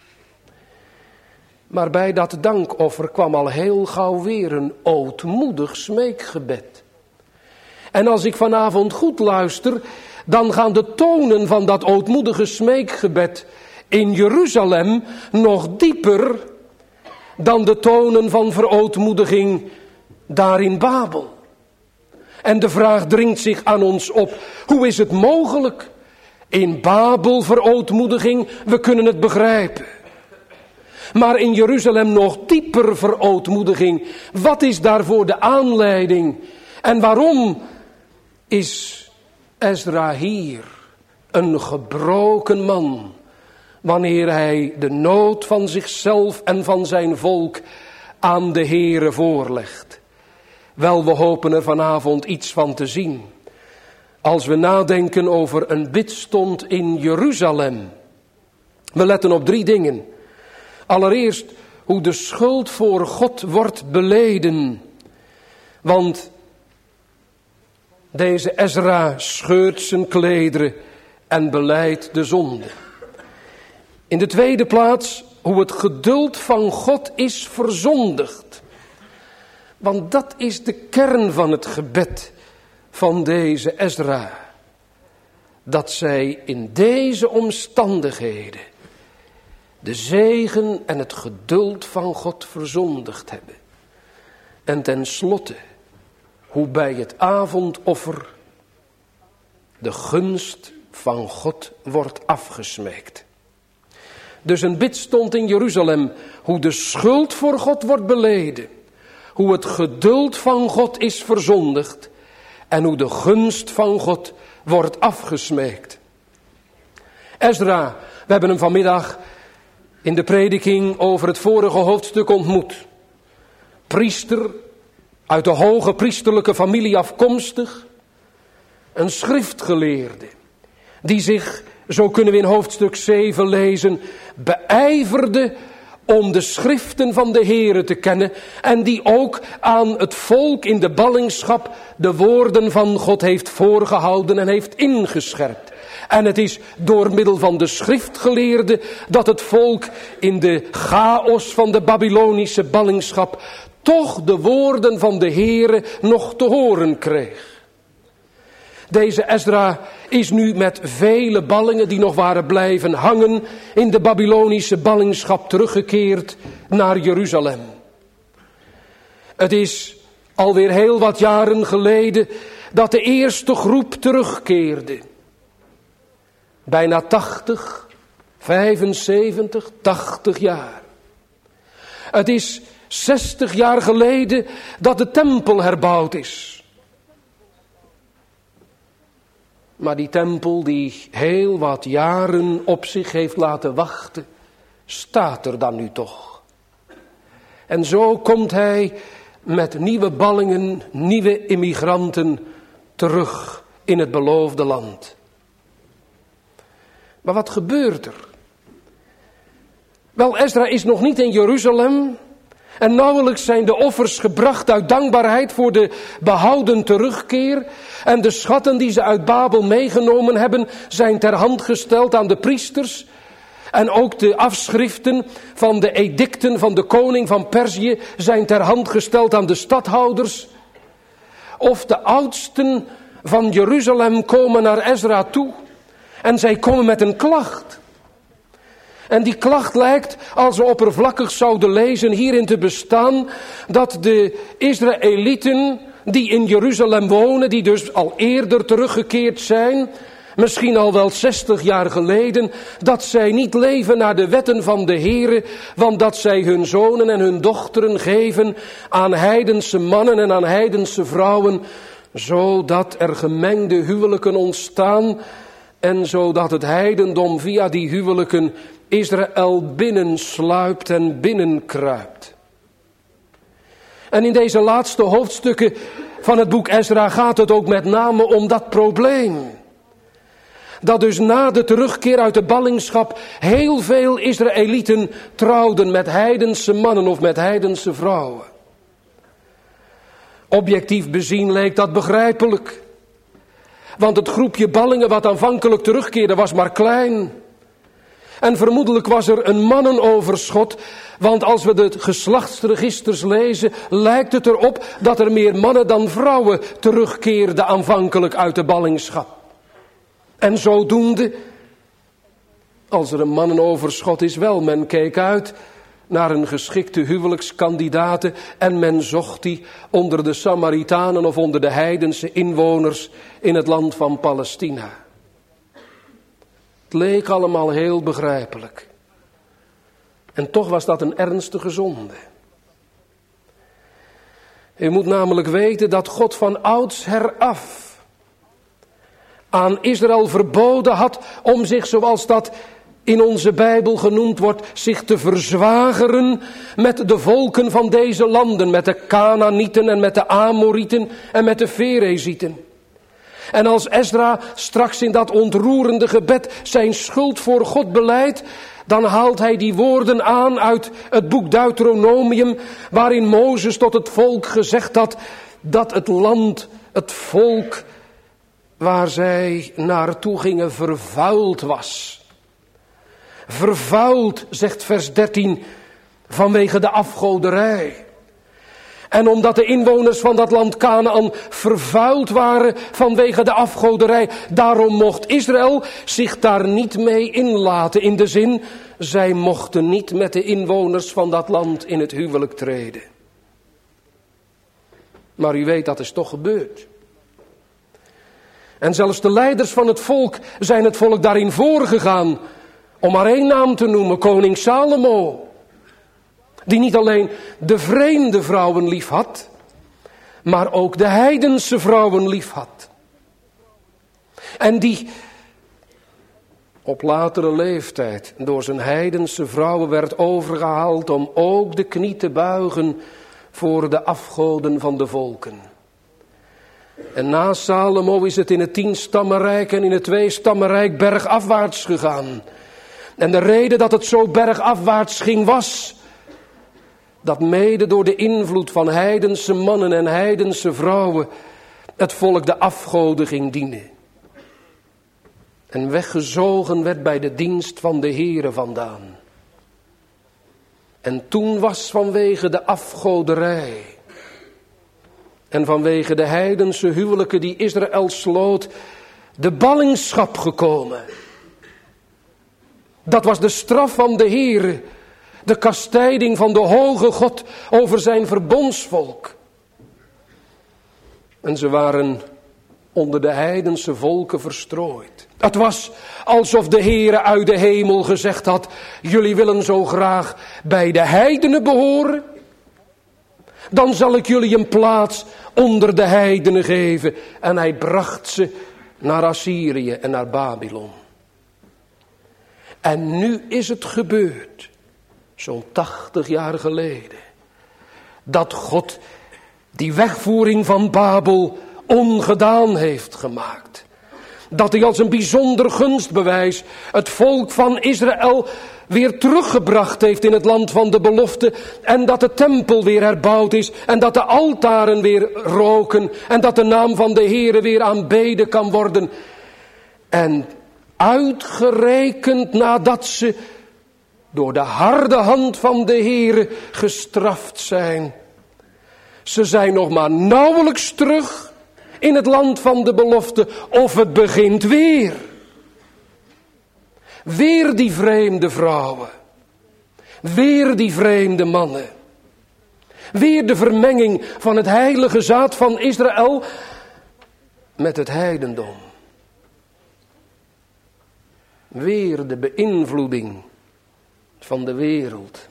Maar bij dat dankoffer kwam al heel gauw weer een ootmoedig smeekgebed. En als ik vanavond goed luister, dan gaan de tonen van dat ootmoedige smeekgebed in Jeruzalem nog dieper dan de tonen van verootmoediging daar in Babel. En de vraag dringt zich aan ons op, hoe is het mogelijk? In Babel verootmoediging, we kunnen het begrijpen. Maar in Jeruzalem nog dieper verootmoediging. Wat is daarvoor de aanleiding? En waarom is Ezra hier een gebroken man, wanneer hij de nood van zichzelf en van zijn volk aan de Heere voorlegt? Wel, we hopen er vanavond iets van te zien. Als we nadenken over een bidstond in Jeruzalem. We letten op 3 dingen. Allereerst hoe de schuld voor God wordt beleden. Want deze Ezra scheurt zijn klederen en belijdt de zonde. In de tweede plaats hoe het geduld van God is verzondigd. Want dat is de kern van het gebed van deze Ezra. Dat zij in deze omstandigheden de zegen en het geduld van God verzondigd hebben. En tenslotte, hoe bij het avondoffer de gunst van God wordt afgesmeekt. Dus een bidstond in Jeruzalem, hoe de schuld voor God wordt beleden. Hoe het geduld van God is verzondigd. En hoe de gunst van God wordt afgesmeekt. Ezra, we hebben hem vanmiddag in de prediking over het vorige hoofdstuk ontmoet. Priester, uit de hoge priesterlijke familie afkomstig. Een schriftgeleerde, die zich, zo kunnen we in hoofdstuk 7 lezen, beijverde om de schriften van de Heere te kennen. En die ook aan het volk in de ballingschap de woorden van God heeft voorgehouden en heeft ingescherpt. En het is door middel van de schriftgeleerden dat het volk in de chaos van de Babylonische ballingschap toch de woorden van de Heere nog te horen kreeg. Deze Ezra is nu met vele ballingen die nog waren blijven hangen in de Babylonische ballingschap teruggekeerd naar Jeruzalem. Het is alweer heel wat jaren geleden dat de eerste groep terugkeerde. Bijna 80, 75, 80 jaar. Het is 60 jaar geleden dat de tempel herbouwd is. Maar die tempel die heel wat jaren op zich heeft laten wachten, staat er dan nu toch. En zo komt hij met nieuwe ballingen, nieuwe immigranten terug in het beloofde land. Maar wat gebeurt er? Wel, Ezra is nog niet in Jeruzalem en nauwelijks zijn de offers gebracht uit dankbaarheid voor de behouden terugkeer. En de schatten die ze uit Babel meegenomen hebben zijn ter hand gesteld aan de priesters. En ook de afschriften van de edicten van de koning van Perzië zijn ter hand gesteld aan de stadhouders. Of de oudsten van Jeruzalem komen naar Ezra toe en zij komen met een klacht. En die klacht lijkt, als we oppervlakkig zouden lezen, hierin te bestaan dat de Israëlieten die in Jeruzalem wonen, die dus al eerder teruggekeerd zijn, misschien al wel 60 jaar geleden, dat zij niet leven naar de wetten van de Heere, want dat zij hun zonen en hun dochteren geven aan heidense mannen en aan heidense vrouwen, zodat er gemengde huwelijken ontstaan en zodat het heidendom via die huwelijken Israël binnensluipt en binnenkruipt. En in deze laatste hoofdstukken van het boek Ezra gaat het ook met name om dat probleem. Dat dus na de terugkeer uit de ballingschap heel veel Israëlieten trouwden met heidense mannen of met heidense vrouwen. Objectief bezien leek dat begrijpelijk. Want het groepje ballingen wat aanvankelijk terugkeerde was maar klein. En vermoedelijk was er een mannenoverschot, want als we de geslachtsregisters lezen, lijkt het erop dat er meer mannen dan vrouwen terugkeerden aanvankelijk uit de ballingschap. En zodoende, als er een mannenoverschot is wel, men keek uit naar een geschikte huwelijkskandidate en men zocht die onder de Samaritanen of onder de heidense inwoners in het land van Palestina. Het leek allemaal heel begrijpelijk. En toch was dat een ernstige zonde. U moet namelijk weten dat God van oudsher af aan Israël verboden had om zich, zoals dat in onze Bijbel genoemd wordt, zich te verzwageren met de volken van deze landen, met de Kanaanieten en met de Amorieten en met de Ferezieten. En als Ezra straks in dat ontroerende gebed zijn schuld voor God belijdt, dan haalt hij die woorden aan uit het boek Deuteronomium, waarin Mozes tot het volk gezegd had dat het land, het volk waar zij naartoe gingen vervuild was. Vervuild, zegt vers 13, vanwege de afgoderij. En omdat de inwoners van dat land Kanaan vervuild waren vanwege de afgoderij, daarom mocht Israël zich daar niet mee inlaten. In de zin, zij mochten niet met de inwoners van dat land in het huwelijk treden. Maar u weet, dat is toch gebeurd. En zelfs de leiders van het volk zijn het volk daarin voorgegaan, om maar één naam te noemen, koning Salomo. Die niet alleen de vreemde vrouwen lief had, maar ook de heidense vrouwen lief had. En die op latere leeftijd door zijn heidense vrouwen werd overgehaald om ook de knie te buigen voor de afgoden van de volken. En na Salomo is het in het 10-stammenrijk en in het 2-stammenrijk bergafwaarts gegaan. En de reden dat het zo bergafwaarts ging was dat mede door de invloed van heidense mannen en heidense vrouwen het volk de afgoden ging dienen. En weggezogen werd bij de dienst van de Heere vandaan. En toen was vanwege de afgoderij en vanwege de heidense huwelijken die Israël sloot, de ballingschap gekomen. Dat was de straf van de Heere, de kastijding van de hoge God over zijn verbondsvolk. En ze waren onder de heidense volken verstrooid. Het was alsof de Heere uit de hemel gezegd had: jullie willen zo graag bij de heidenen behoren? Dan zal ik jullie een plaats onder de heidenen geven. En hij bracht ze naar Assyrië en naar Babylon. En nu is het gebeurd, zo'n 80 jaar geleden, dat God die wegvoering van Babel ongedaan heeft gemaakt. Dat hij als een bijzonder gunstbewijs het volk van Israël weer teruggebracht heeft in het land van de belofte. En dat de tempel weer herbouwd is. En dat de altaren weer roken. En dat de naam van de Heere weer aanbeden kan worden. En uitgerekend nadat ze door de harde hand van de Heere gestraft zijn. Ze zijn nog maar nauwelijks terug in het land van de belofte, of het begint weer. Weer die vreemde vrouwen. Weer die vreemde mannen. Weer de vermenging van het heilige zaad van Israël met het heidendom. Weer de beïnvloeding van de wereld.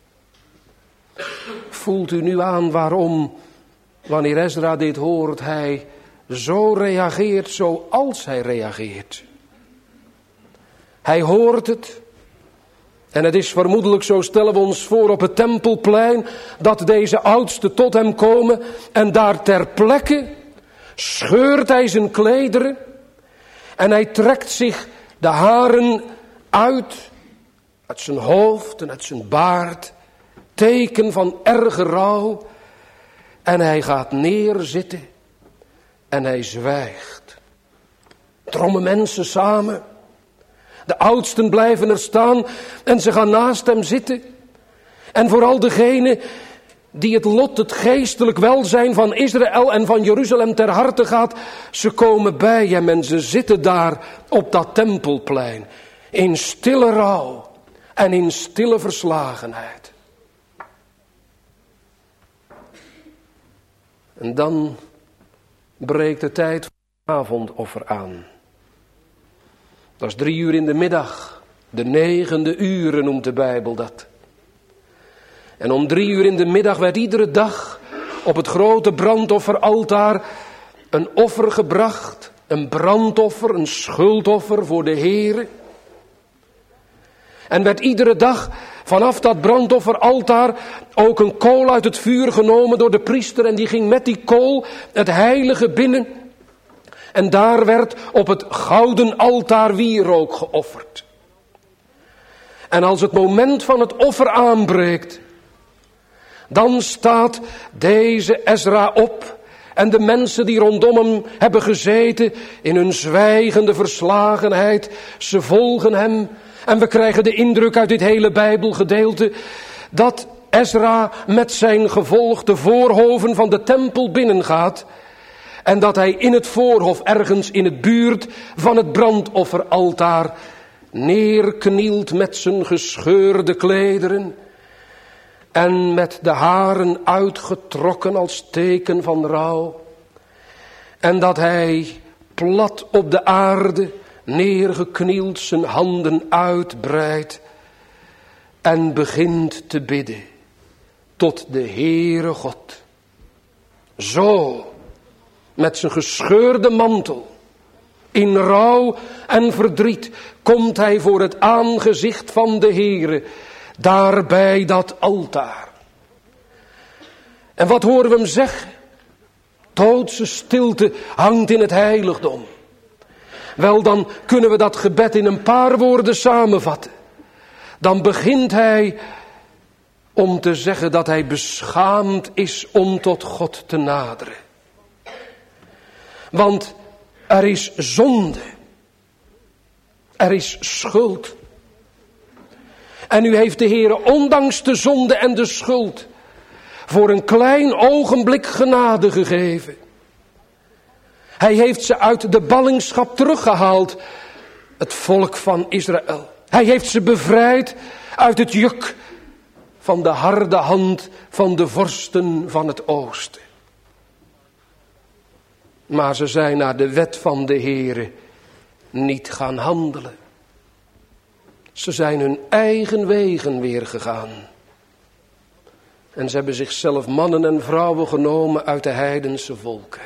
Voelt u nu aan waarom, wanneer Ezra dit hoort, hij zo reageert zoals hij reageert? Hij hoort het. En het is vermoedelijk, zo stellen we ons voor, op het tempelplein, dat deze oudsten tot hem komen. En daar ter plekke scheurt hij zijn klederen. En hij trekt zich de haren uit zijn hoofd en uit zijn baard. Teken van erge rouw. En hij gaat neerzitten. En hij zwijgt. Trommen mensen samen. De oudsten blijven er staan en ze gaan naast hem zitten. En vooral degene die het lot, het geestelijk welzijn van Israël en van Jeruzalem ter harte gaat, ze komen bij hem en ze zitten daar op dat tempelplein. In stille rouw en in stille verslagenheid. En dan breekt de tijd van het avondoffer aan. Dat is 3 uur in de middag. De 9e uur noemt de Bijbel dat. En om 3 uur in de middag werd iedere dag op het grote brandofferaltaar een offer gebracht. Een brandoffer, een schuldoffer voor de Heere. En werd iedere dag vanaf dat brandofferaltaar ook een kool uit het vuur genomen door de priester. En die ging met die kool het heilige binnen. En daar werd op het gouden altaar wierook geofferd. En als het moment van het offer aanbreekt, dan staat deze Ezra op. En de mensen die rondom hem hebben gezeten in hun zwijgende verslagenheid, ze volgen hem. En we krijgen de indruk uit dit hele Bijbelgedeelte dat Ezra met zijn gevolg de voorhoven van de tempel binnengaat. En dat hij in het voorhof, ergens in het buurt van het brandofferaltaar, neerknielt met zijn gescheurde klederen. En met de haren uitgetrokken als teken van rouw. En dat hij plat op de aarde neergeknield zijn handen uitbreidt. En begint te bidden tot de Heere God. Zo, met zijn gescheurde mantel, in rouw en verdriet, komt hij voor het aangezicht van de Heere, daar bij dat altaar. En wat horen we hem zeggen? Doodse stilte hangt in het heiligdom. Wel, dan kunnen we dat gebed in een paar woorden samenvatten. Dan begint hij om te zeggen dat hij beschaamd is om tot God te naderen. Want er is zonde. Er is schuld. En nu heeft de Heere ondanks de zonde en de schuld voor een klein ogenblik genade gegeven. Hij heeft ze uit de ballingschap teruggehaald, het volk van Israël. Hij heeft ze bevrijd uit het juk van de harde hand van de vorsten van het oosten. Maar ze zijn naar de wet van de Heere niet gaan handelen. Ze zijn hun eigen wegen weer gegaan. En ze hebben zichzelf mannen en vrouwen genomen uit de heidense volken.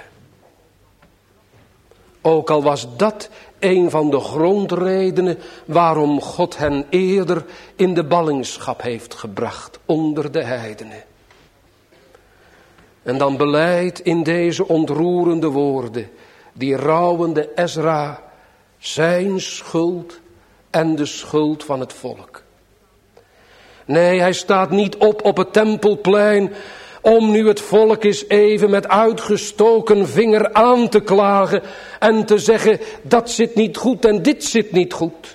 Ook al was dat een van de grondredenen waarom God hen eerder in de ballingschap heeft gebracht onder de heidenen. En dan belijdt in deze ontroerende woorden die rouwende Ezra zijn schuld en de schuld van het volk. Nee, hij staat niet op het tempelplein om nu het volk eens even met uitgestoken vinger aan te klagen en te zeggen dat zit niet goed en dit zit niet goed.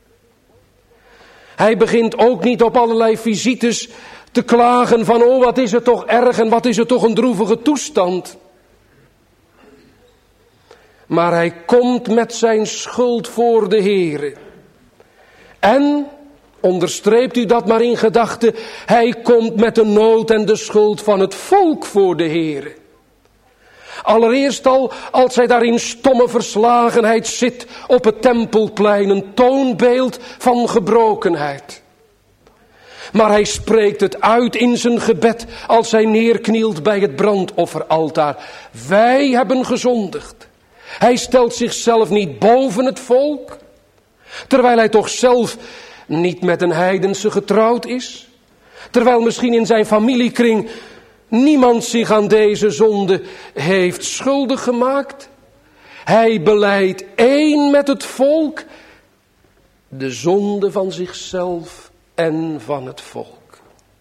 Hij begint ook niet op allerlei visites te klagen van oh wat is het toch erg en wat is het toch een droevige toestand. Maar hij komt met zijn schuld voor de Heere. En, onderstreept u dat maar in gedachten, hij komt met de nood en de schuld van het volk voor de Heere. Allereerst al, als hij daar in stomme verslagenheid zit op het tempelplein, een toonbeeld van gebrokenheid. Maar hij spreekt het uit in zijn gebed als hij neerknielt bij het brandofferaltaar. Wij hebben gezondigd. Hij stelt zichzelf niet boven het volk, terwijl hij toch zelf niet met een heidense getrouwd is. Terwijl misschien in zijn familiekring niemand zich aan deze zonde heeft schuldig gemaakt. Hij belijdt één met het volk de zonde van zichzelf en van het volk.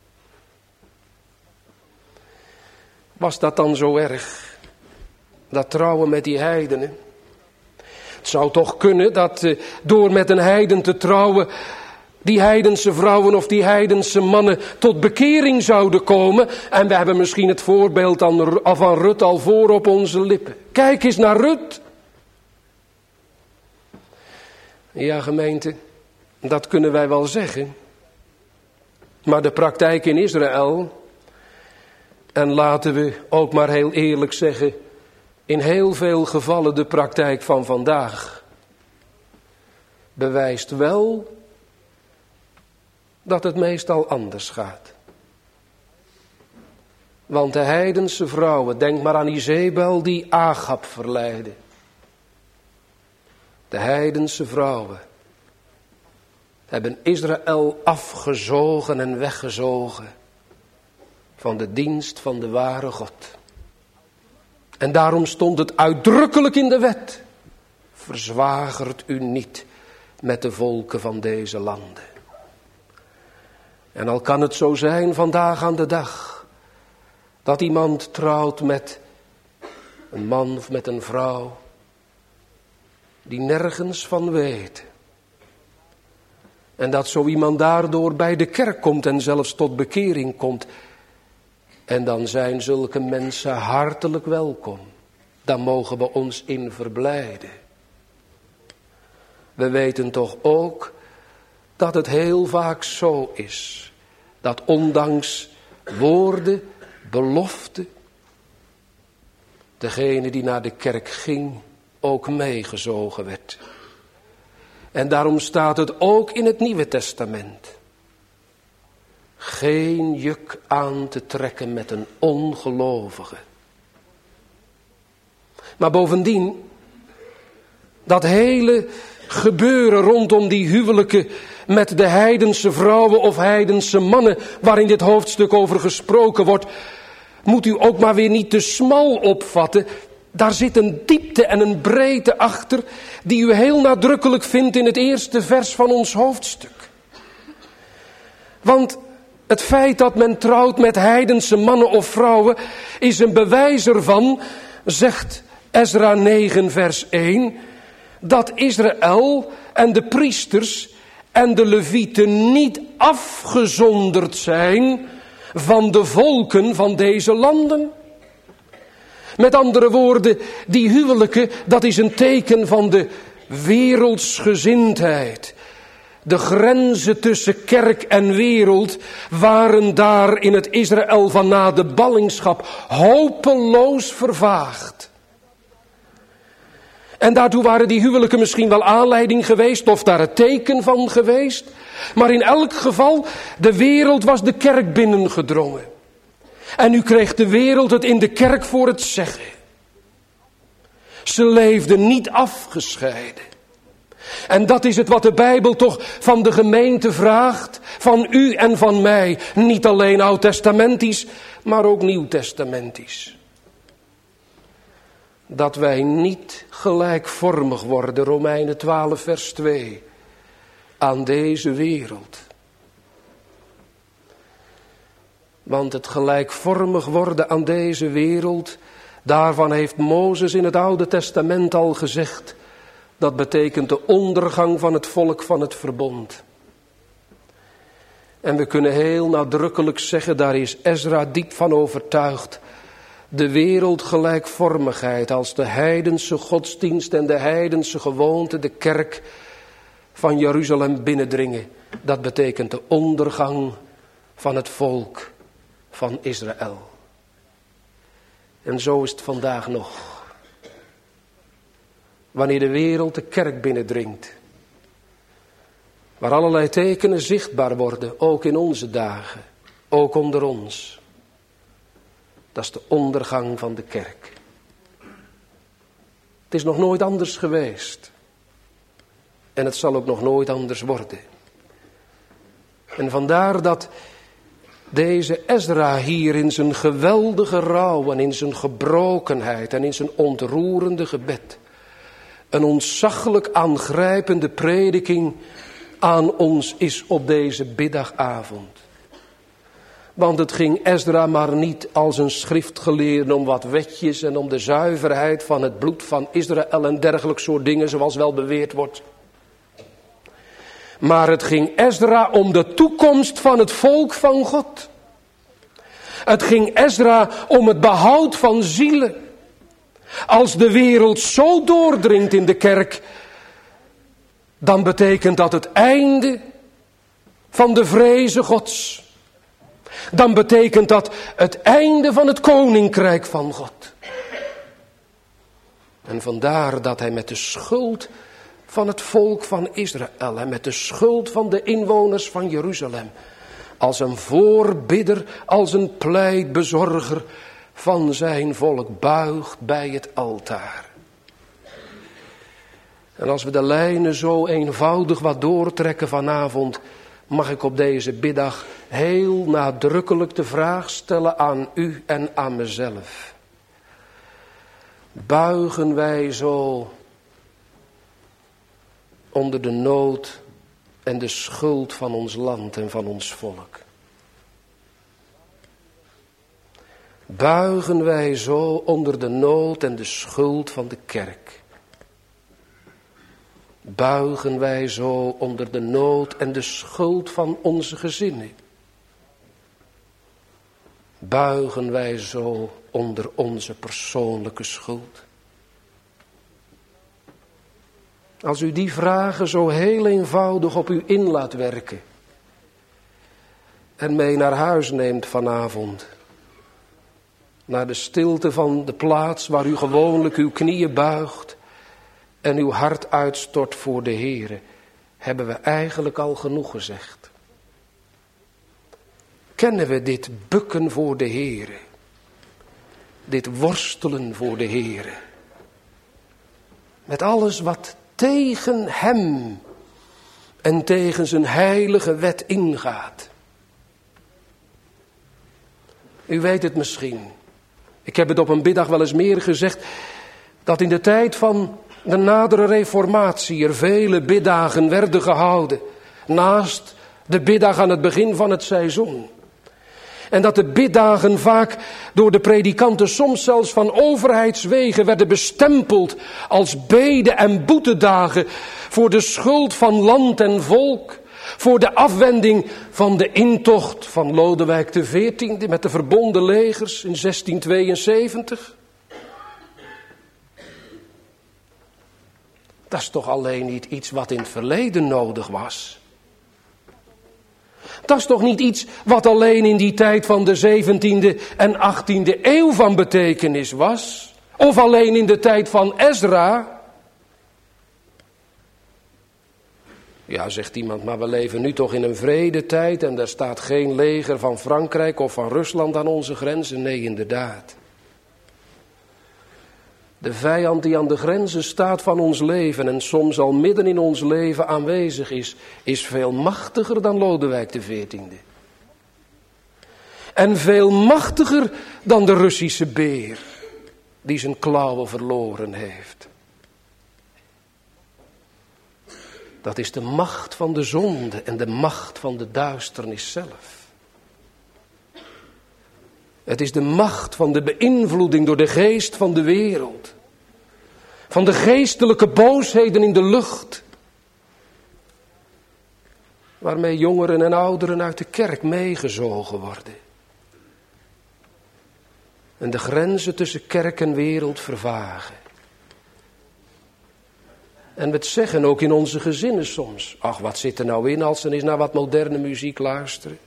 Was dat dan zo erg, dat trouwen met die heidenen? Het zou toch kunnen dat door met een heiden te trouwen die heidense vrouwen of die heidense mannen tot bekering zouden komen. En we hebben misschien het voorbeeld van Rut al voor op onze lippen. Kijk eens naar Rut. Ja, gemeente, dat kunnen wij wel zeggen. Maar de praktijk in Israël, en laten we ook maar heel eerlijk zeggen, in heel veel gevallen de praktijk van vandaag, bewijst wel dat het meestal anders gaat. Want de heidense vrouwen, denk maar aan Izebel die Agab verleidde. De heidense vrouwen hebben Israël afgezogen en weggezogen van de dienst van de ware God. En daarom stond het uitdrukkelijk in de wet: verzwagert u niet met de volken van deze landen. En al kan het zo zijn vandaag aan de dag dat iemand trouwt met een man of met een vrouw die nergens van weet. En dat zo iemand daardoor bij de kerk komt en zelfs tot bekering komt. En dan zijn zulke mensen hartelijk welkom. Daar mogen we ons in verblijden. We weten toch ook dat het heel vaak zo is, dat ondanks woorden, beloften, degene die naar de kerk ging ook meegezogen werd. En daarom staat het ook in het Nieuwe Testament: geen juk aan te trekken met een ongelovige. Maar bovendien, dat hele gebeuren rondom die huwelijken met de heidense vrouwen of heidense mannen, waarin dit hoofdstuk over gesproken wordt, moet u ook maar weer niet te smal opvatten. Daar zit een diepte en een breedte achter die u heel nadrukkelijk vindt in het eerste vers van ons hoofdstuk. Want het feit dat men trouwt met heidense mannen of vrouwen is een bewijs ervan, zegt Ezra 9 vers 1, dat Israël en de priesters en de levieten niet afgezonderd zijn van de volken van deze landen. Met andere woorden, die huwelijken, dat is een teken van de wereldsgezindheid. De grenzen tussen kerk en wereld waren daar in het Israël van na de ballingschap hopeloos vervaagd. En daartoe waren die huwelijken misschien wel aanleiding geweest of daar het teken van geweest. Maar in elk geval, de wereld was de kerk binnengedrongen. En nu kreeg de wereld het in de kerk voor het zeggen. Ze leefden niet afgescheiden. En dat is het wat de Bijbel toch van de gemeente vraagt. Van u en van mij. Niet alleen oud-testamentisch, maar ook nieuw-testamentisch. Dat wij niet gelijkvormig worden, Romeinen 12 vers 2, aan deze wereld. Want het gelijkvormig worden aan deze wereld, daarvan heeft Mozes in het Oude Testament al gezegd, dat betekent de ondergang van het volk van het verbond. En we kunnen heel nadrukkelijk zeggen, daar is Ezra diep van overtuigd, de wereldgelijkvormigheid als de heidense godsdienst en de heidense gewoonte, de kerk van Jeruzalem binnendringen. Dat betekent de ondergang van het volk van Israël. En zo is het vandaag nog. Wanneer de wereld de kerk binnendringt, waar allerlei tekenen zichtbaar worden, ook in onze dagen, ook onder ons. Dat is de ondergang van de kerk. Het is nog nooit anders geweest. En het zal ook nog nooit anders worden. En vandaar dat deze Ezra hier in zijn geweldige rouw en in zijn gebrokenheid en in zijn ontroerende gebed een ontzaglijk aangrijpende prediking aan ons is op deze middagavond. Want het ging Ezra maar niet als een schriftgeleerde om wat wetjes en om de zuiverheid van het bloed van Israël en dergelijke soort dingen zoals wel beweerd wordt. Maar het ging Ezra om de toekomst van het volk van God. Het ging Ezra om het behoud van zielen. Als de wereld zo doordringt in de kerk, dan betekent dat het einde van de vreze Gods. Dan betekent dat het einde van het koninkrijk van God. En vandaar dat hij met de schuld van het volk van Israël en met de schuld van de inwoners van Jeruzalem, als een voorbidder, als een pleitbezorger van zijn volk buigt bij het altaar. En als we de lijnen zo eenvoudig wat doortrekken vanavond, mag ik op deze middag heel nadrukkelijk de vraag stellen aan u en aan mezelf. Buigen wij zo onder de nood en de schuld van ons land en van ons volk? Buigen wij zo onder de nood en de schuld van de kerk? Buigen wij zo onder de nood en de schuld van onze gezinnen? Buigen wij zo onder onze persoonlijke schuld? Als u die vragen zo heel eenvoudig op u in laat werken en mee naar huis neemt vanavond, naar de stilte van de plaats waar u gewoonlijk uw knieën buigt en uw hart uitstort voor de Heere, hebben we eigenlijk al genoeg gezegd. Kennen we dit bukken voor de Heere, dit worstelen voor de Heere, met alles wat tegen hem en tegen zijn heilige wet ingaat? U weet het misschien. Ik heb het op een middag wel eens meer gezegd, dat in de tijd van de nadere reformatie er vele biddagen werden gehouden, naast de biddag aan het begin van het seizoen. En dat de biddagen vaak door de predikanten soms zelfs van overheidswegen werden bestempeld als bede- en boetedagen voor de schuld van land en volk, Voor de afwending van de intocht van Lodewijk XIV met de verbonden legers in 1672. Dat is toch alleen niet iets wat in het verleden nodig was. Dat is toch niet iets wat alleen in die tijd van de 17e en 18e eeuw van betekenis was? Of alleen in de tijd van Ezra? Ja, zegt iemand, maar we leven nu toch in een vredetijd en er staat geen leger van Frankrijk of van Rusland aan onze grenzen. Nee, inderdaad. De vijand die aan de grenzen staat van ons leven en soms al midden in ons leven aanwezig is veel machtiger dan Lodewijk XIV. En veel machtiger dan de Russische beer die zijn klauwen verloren heeft. Dat is de macht van de zonde en de macht van de duisternis zelf. Het is de macht van de beïnvloeding door de geest van de wereld. Van de geestelijke boosheden in de lucht. Waarmee jongeren en ouderen uit de kerk meegezogen worden. En de grenzen tussen kerk en wereld vervagen. En we het zeggen ook in onze gezinnen soms. Ach, wat zit er nou in als ze eens naar wat moderne muziek luisteren.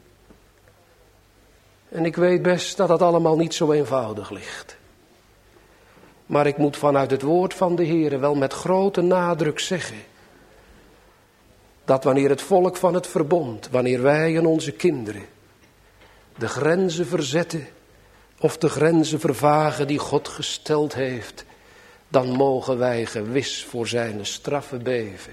En ik weet best dat dat allemaal niet zo eenvoudig ligt. Maar ik moet vanuit het woord van de Heere wel met grote nadruk zeggen. Dat wanneer het volk van het verbond, wanneer wij en onze kinderen de grenzen verzetten of de grenzen vervagen die God gesteld heeft, dan mogen wij gewis voor zijn straffe beven.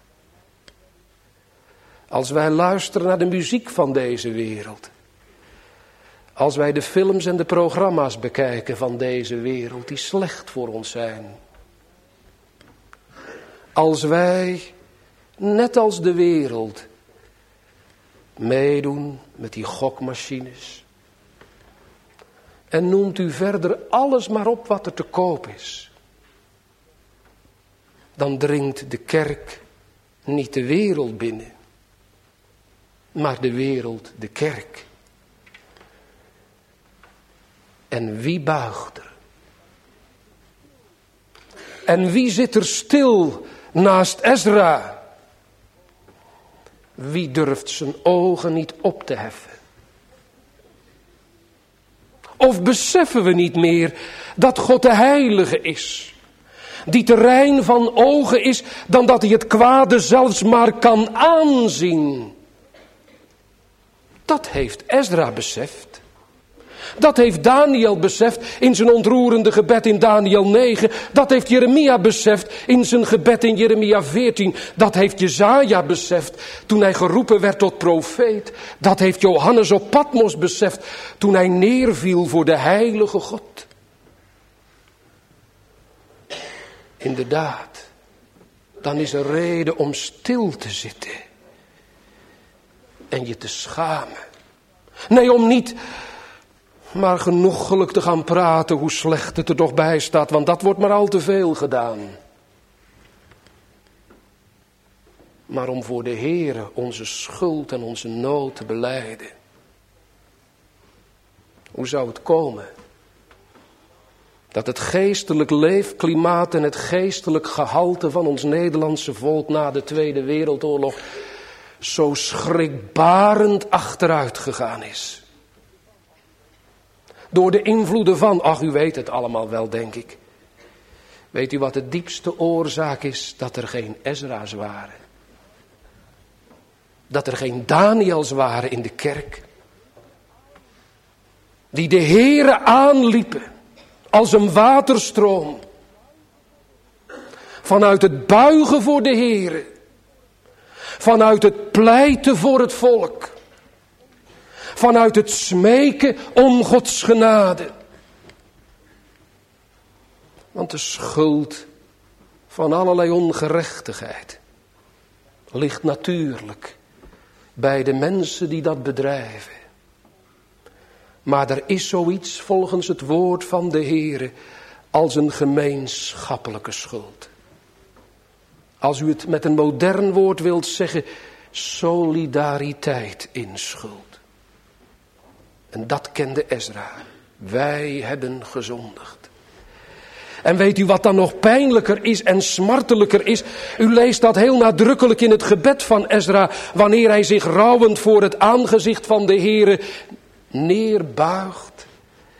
Als wij luisteren naar de muziek van deze wereld, als wij de films en de programma's bekijken van deze wereld die slecht voor ons zijn. Als wij, net als de wereld, meedoen met die gokmachines. En noemt u verder alles maar op wat er te koop is. Dan dringt de kerk niet de wereld binnen, maar de wereld de kerk. En wie buigt er? En wie zit er stil naast Ezra? Wie durft zijn ogen niet op te heffen? Of beseffen we niet meer dat God de Heilige is? Die te rein van ogen is dan dat hij het kwade zelfs maar kan aanzien. Dat heeft Ezra beseft. Dat heeft Daniel beseft in zijn ontroerende gebed in Daniel 9. Dat heeft Jeremia beseft in zijn gebed in Jeremia 14. Dat heeft Jesaja beseft toen hij geroepen werd tot profeet. Dat heeft Johannes op Patmos beseft toen hij neerviel voor de heilige God. Inderdaad, dan is er reden om stil te zitten en je te schamen. Nee, om niet maar genoeglijk te gaan praten hoe slecht het er toch bij staat, want dat wordt maar al te veel gedaan. Maar om voor de Heere onze schuld en onze nood te belijden. Hoe zou het komen dat het geestelijk leefklimaat en het geestelijk gehalte van ons Nederlandse volk na de Tweede Wereldoorlog zo schrikbarend achteruit gegaan is? Door de invloeden van, ach, u weet het allemaal wel, denk ik. Weet u wat de diepste oorzaak is? Dat er geen Ezra's waren. Dat er geen Daniels waren in de kerk. Die de Heere aanliepen als een waterstroom. Vanuit het buigen voor de Heere. Vanuit het pleiten voor het volk. Vanuit het smeken om Gods genade. Want de schuld van allerlei ongerechtigheid ligt natuurlijk bij de mensen die dat bedrijven. Maar er is zoiets volgens het woord van de Heere als een gemeenschappelijke schuld. Als u het met een modern woord wilt zeggen, solidariteit in schuld. En dat kende Ezra. Wij hebben gezondigd. En weet u wat dan nog pijnlijker is en smartelijker is? U leest dat heel nadrukkelijk in het gebed van Ezra, wanneer hij zich rouwend voor het aangezicht van de Heere neerbuigt.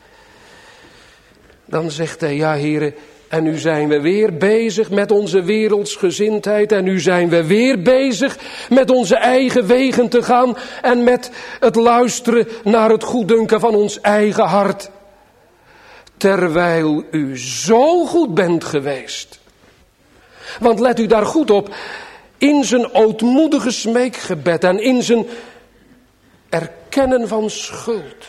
Dan zegt hij, ja Heere, en nu zijn we weer bezig met onze wereldsgezindheid. En nu zijn we weer bezig met onze eigen wegen te gaan. En met het luisteren naar het goeddunken van ons eigen hart. Terwijl u zo goed bent geweest. Want let u daar goed op. In zijn ootmoedige smeekgebed en in zijn erkennen van schuld.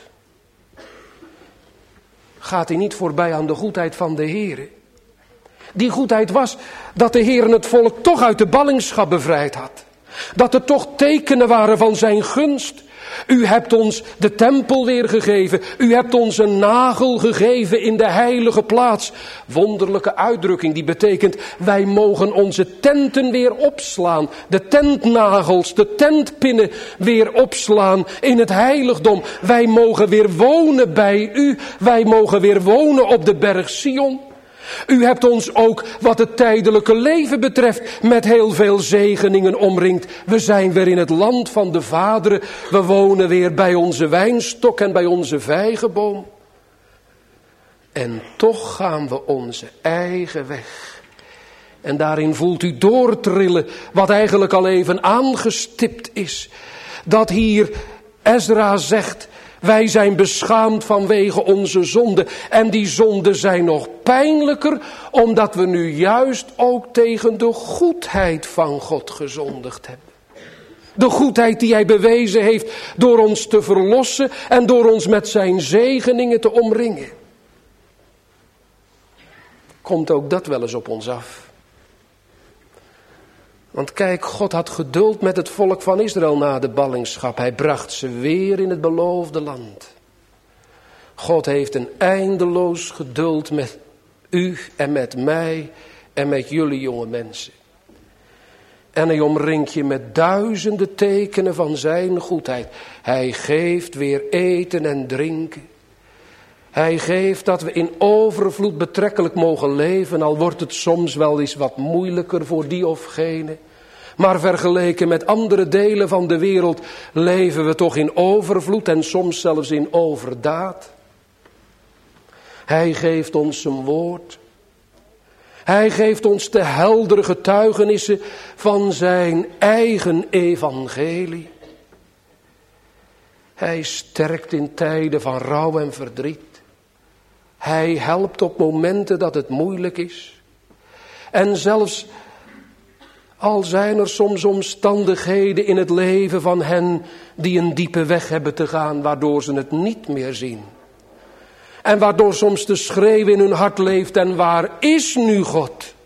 Gaat hij niet voorbij aan de goedheid van de Heere. Die goedheid was dat de Heer het volk toch uit de ballingschap bevrijd had. Dat er toch tekenen waren van zijn gunst. U hebt ons de tempel weer gegeven. U hebt ons een nagel gegeven in de heilige plaats. Wonderlijke uitdrukking die betekent wij mogen onze tenten weer opslaan. De tentnagels, de tentpinnen weer opslaan in het heiligdom. Wij mogen weer wonen bij u. Wij mogen weer wonen op de berg Sion. U hebt ons ook wat het tijdelijke leven betreft met heel veel zegeningen omringd. We zijn weer in het land van de vaderen. We wonen weer bij onze wijnstok en bij onze vijgenboom. En toch gaan we onze eigen weg. En daarin voelt u doortrillen wat eigenlijk al even aangestipt is. Dat hier Ezra zegt, wij zijn beschaamd vanwege onze zonden. En die zonden zijn nog pijnlijker, omdat we nu juist ook tegen de goedheid van God gezondigd hebben. De goedheid die hij bewezen heeft door ons te verlossen en door ons met zijn zegeningen te omringen. Komt ook dat wel eens op ons af? Want kijk, God had geduld met het volk van Israël na de ballingschap. Hij bracht ze weer in het beloofde land. God heeft een eindeloos geduld met u en met mij en met jullie jonge mensen. En hij omringt je met duizenden tekenen van zijn goedheid. Hij geeft weer eten en drinken. Hij geeft dat we in overvloed betrekkelijk mogen leven, al wordt het soms wel eens wat moeilijker voor die of gene. Maar vergeleken met andere delen van de wereld leven we toch in overvloed en soms zelfs in overdaad. Hij geeft ons zijn woord. Hij geeft ons de heldere getuigenissen van zijn eigen evangelie. Hij sterkt in tijden van rouw en verdriet. Hij helpt op momenten dat het moeilijk is. En zelfs al zijn er soms omstandigheden in het leven van hen die een diepe weg hebben te gaan, waardoor ze het niet meer zien. En waardoor soms de schreeuw in hun hart leeft, en waar is nu God?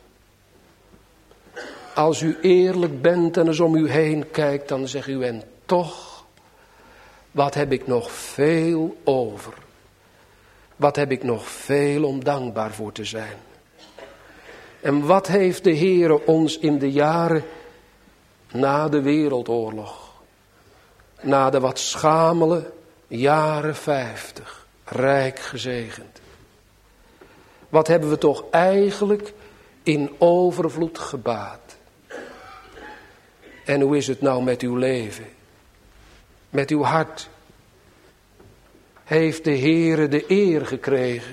Als u eerlijk bent en eens om u heen kijkt, dan zegt u, en toch, wat heb ik nog veel over. Wat heb ik nog veel om dankbaar voor te zijn. En wat heeft de Heere ons in de jaren na de wereldoorlog, na de wat schamele jaren 50, rijk gezegend. Wat hebben we toch eigenlijk in overvloed gebaat. En hoe is het nou met uw leven? Met uw hart? Heeft de Heere de eer gekregen?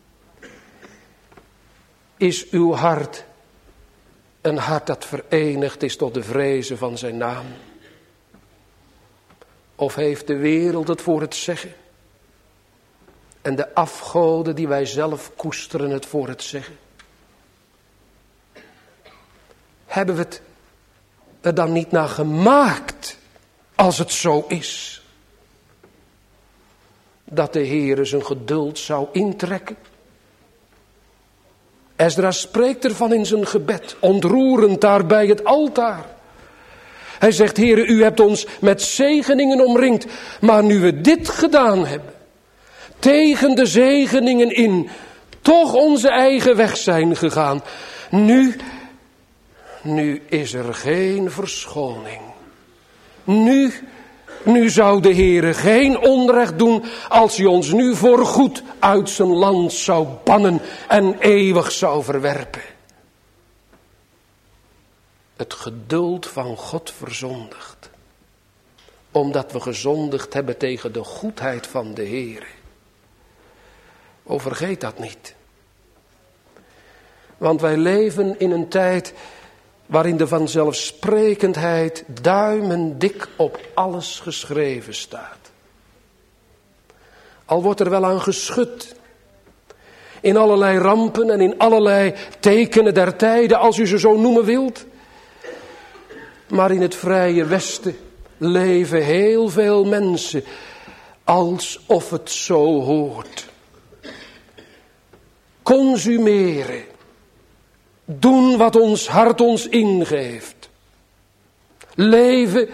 Is uw hart een hart dat verenigd is tot de vrezen van zijn naam? Of heeft de wereld het voor het zeggen? En de afgoden die wij zelf koesteren het voor het zeggen? Hebben we het er dan niet naar gemaakt als het zo is? Dat de Heere zijn geduld zou intrekken? Ezra spreekt ervan in zijn gebed, ontroerend daar bij het altaar. Hij zegt, Heere, u hebt ons met zegeningen omringd, maar nu we dit gedaan hebben, tegen de zegeningen in, toch onze eigen weg zijn gegaan. Nu is er geen verschoning. Nu zou de Heere geen onrecht doen als hij ons nu voorgoed uit zijn land zou bannen en eeuwig zou verwerpen. Het geduld van God verzondigt, omdat we gezondigd hebben tegen de goedheid van de Heere. Vergeet dat niet. Want wij leven in een tijd waarin de vanzelfsprekendheid duimendik op alles geschreven staat. Al wordt er wel aan geschud. In allerlei rampen en in allerlei tekenen der tijden, als u ze zo noemen wilt. Maar in het vrije Westen leven heel veel mensen alsof het zo hoort. Consumeren. Doen wat ons hart ons ingeeft. Leven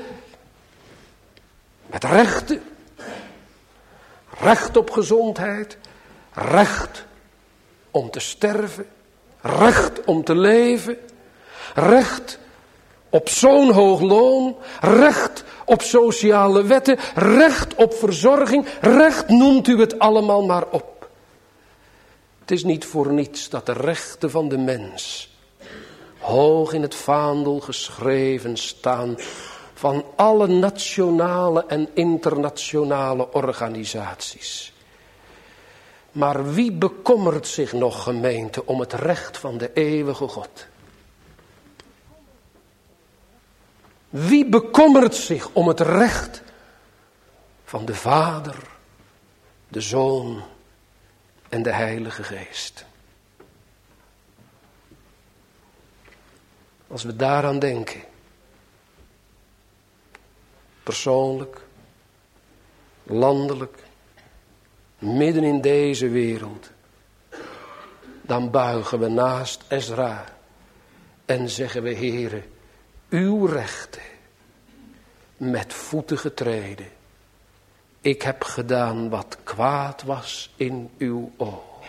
met rechten. Recht op gezondheid. Recht om te sterven. Recht om te leven. Recht op zo'n hoog loon. Recht op sociale wetten. Recht op verzorging. Recht, noemt u het allemaal maar op. Het is niet voor niets dat de rechten van de mens hoog in het vaandel geschreven staan van alle nationale en internationale organisaties. Maar wie bekommert zich nog, gemeente, om het recht van de eeuwige God? Wie bekommert zich om het recht van de Vader, de Zoon en de Heilige Geest? Als we daaraan denken, persoonlijk, landelijk, midden in deze wereld, dan buigen we naast Ezra en zeggen we: Heere, uw rechten met voeten getreden. Ik heb gedaan wat kwaad was in uw oog.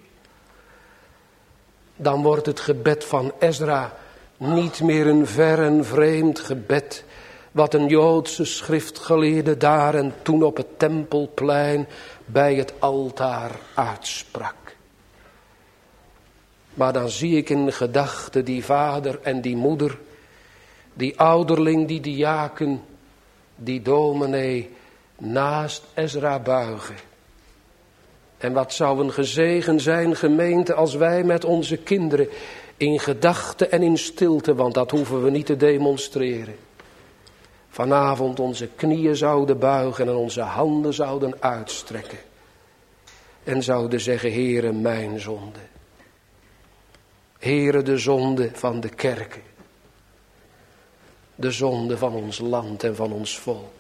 Dan wordt het gebed van Ezra niet meer een ver en vreemd gebed, wat een Joodse schriftgeleerde daar en toen op het tempelplein bij het altaar uitsprak. Maar dan zie ik in gedachten die vader en die moeder, die ouderling, die diaken, die dominee naast Ezra buigen. En wat zou een gezegen zijn, gemeente, als wij met onze kinderen in gedachten en in stilte, want dat hoeven we niet te demonstreren, vanavond onze knieën zouden buigen en onze handen zouden uitstrekken. En zouden zeggen: Heere, mijn zonde. Heere, de zonde van de kerken. De zonde van ons land en van ons volk.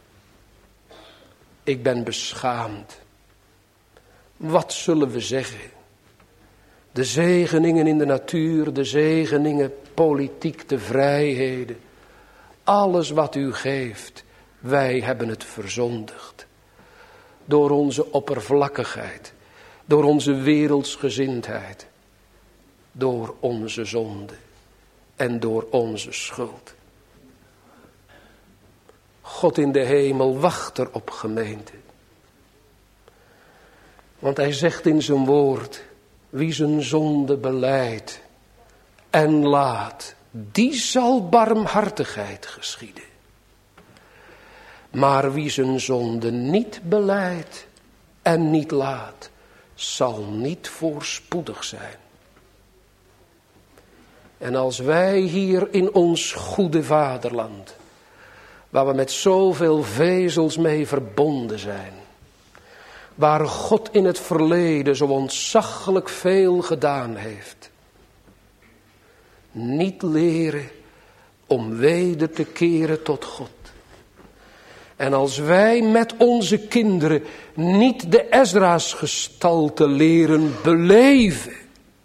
Ik ben beschaamd. Wat zullen we zeggen? De zegeningen in de natuur, de zegeningen politiek, de vrijheden. Alles wat u geeft, wij hebben het verzondigd. Door onze oppervlakkigheid, door onze wereldsgezindheid, door onze zonde en door onze schuld. God in de hemel wacht erop, gemeente. Want hij zegt in zijn woord: wie zijn zonde belijdt en laat, die zal barmhartigheid geschieden. Maar wie zijn zonde niet belijdt en niet laat, zal niet voorspoedig zijn. En als wij hier in ons goede vaderland, waar we met zoveel vezels mee verbonden zijn, waar God in het verleden zo ontzaglijk veel gedaan heeft, niet leren om weder te keren tot God. En als wij met onze kinderen niet de Ezra's gestalte leren beleven.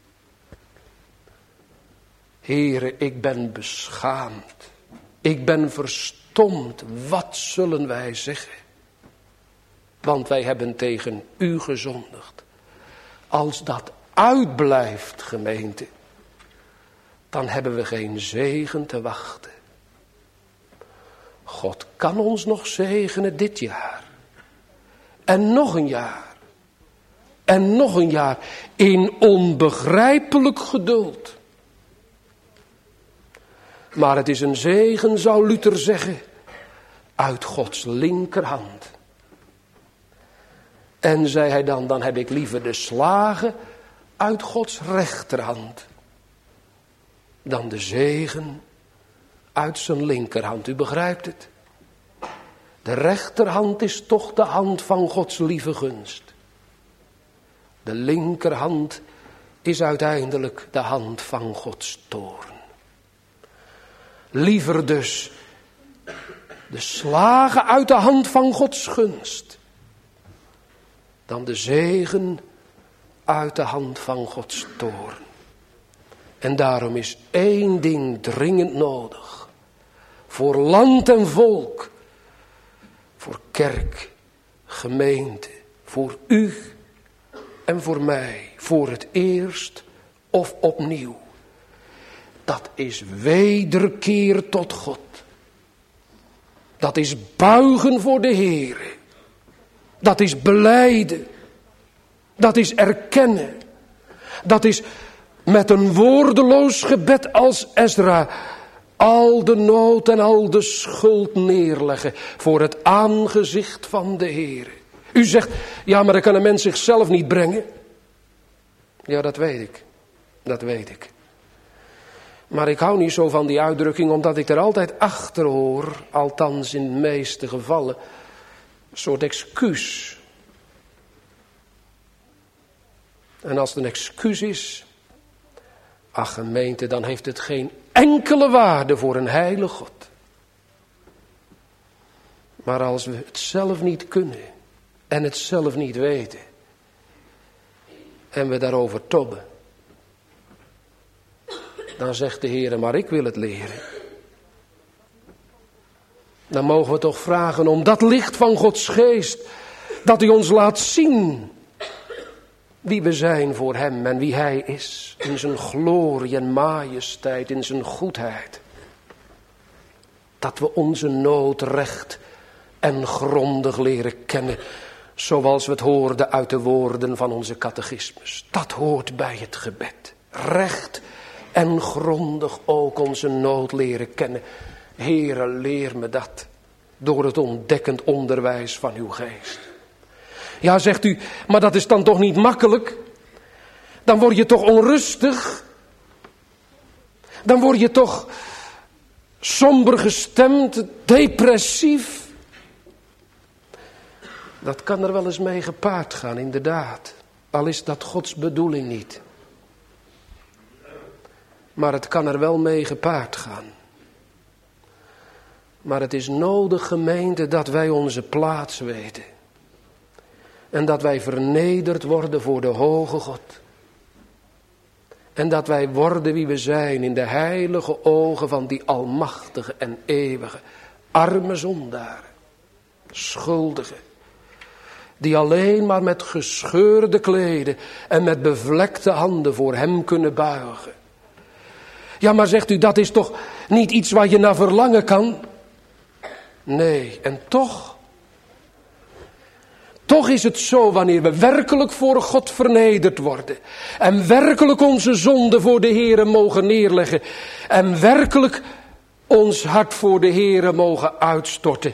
Heere, ik ben beschaamd. Ik ben verstomd. Wat zullen wij zeggen? Want wij hebben tegen u gezondigd. Als dat uitblijft, gemeente, dan hebben we geen zegen te wachten. God kan ons nog zegenen dit jaar. En nog een jaar. En nog een jaar. In onbegrijpelijk geduld. Maar het is een zegen, zou Luther zeggen, uit Gods linkerhand. En zei hij dan heb ik liever de slagen uit Gods rechterhand dan de zegen uit zijn linkerhand. U begrijpt het? De rechterhand is toch de hand van Gods lieve gunst. De linkerhand is uiteindelijk de hand van Gods toorn. Liever dus de slagen uit de hand van Gods gunst dan de zegen uit de hand van Gods toorn. En daarom is één ding dringend nodig. Voor land en volk. Voor kerk, gemeente, voor u en voor mij. Voor het eerst of opnieuw. Dat is wederkeer tot God. Dat is buigen voor de Heere. Dat is belijden. Dat is erkennen. Dat is met een woordeloos gebed als Ezra al de nood en al de schuld neerleggen voor het aangezicht van de Heere. U zegt, ja, maar dan kan een mens zichzelf niet brengen. Ja, dat weet ik. Dat weet ik. Maar ik hou niet zo van die uitdrukking, omdat ik er altijd achter hoor, althans in de meeste gevallen, een soort excuus. En als het een excuus is, ach gemeente, dan heeft het geen enkele waarde voor een heilig God. Maar als we het zelf niet kunnen en het zelf niet weten en we daarover tobben, dan zegt de Heer, maar ik wil het leren. Dan mogen we toch vragen om dat licht van Gods geest, dat hij ons laat zien wie we zijn voor hem en wie hij is. In zijn glorie en majesteit, in zijn goedheid. Dat we onze nood recht en grondig leren kennen. Zoals we het hoorden uit de woorden van onze catechismus. Dat hoort bij het gebed. Recht en grondig ook onze nood leren kennen. Heere, leer me dat. Door het ontdekkend onderwijs van uw geest. Ja, zegt u, maar dat is dan toch niet makkelijk? Dan word je toch onrustig? Dan word je toch somber gestemd, depressief? Dat kan er wel eens mee gepaard gaan, inderdaad. Al is dat Gods bedoeling niet. Maar het kan er wel mee gepaard gaan. Maar het is nodig, gemeente, dat wij onze plaats weten. En dat wij vernederd worden voor de hoge God. En dat wij worden wie we zijn in de heilige ogen van die almachtige en eeuwige, arme zondaren, schuldigen. Die alleen maar met gescheurde kleden en met bevlekte handen voor hem kunnen buigen. Ja, maar zegt u, dat is toch niet iets waar je naar verlangen kan? Nee, en toch is het zo, wanneer we werkelijk voor God vernederd worden. En werkelijk onze zonde voor de Heere mogen neerleggen. En werkelijk ons hart voor de Heere mogen uitstorten.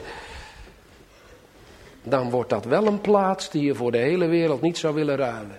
Dan wordt dat wel een plaats die je voor de hele wereld niet zou willen ruilen.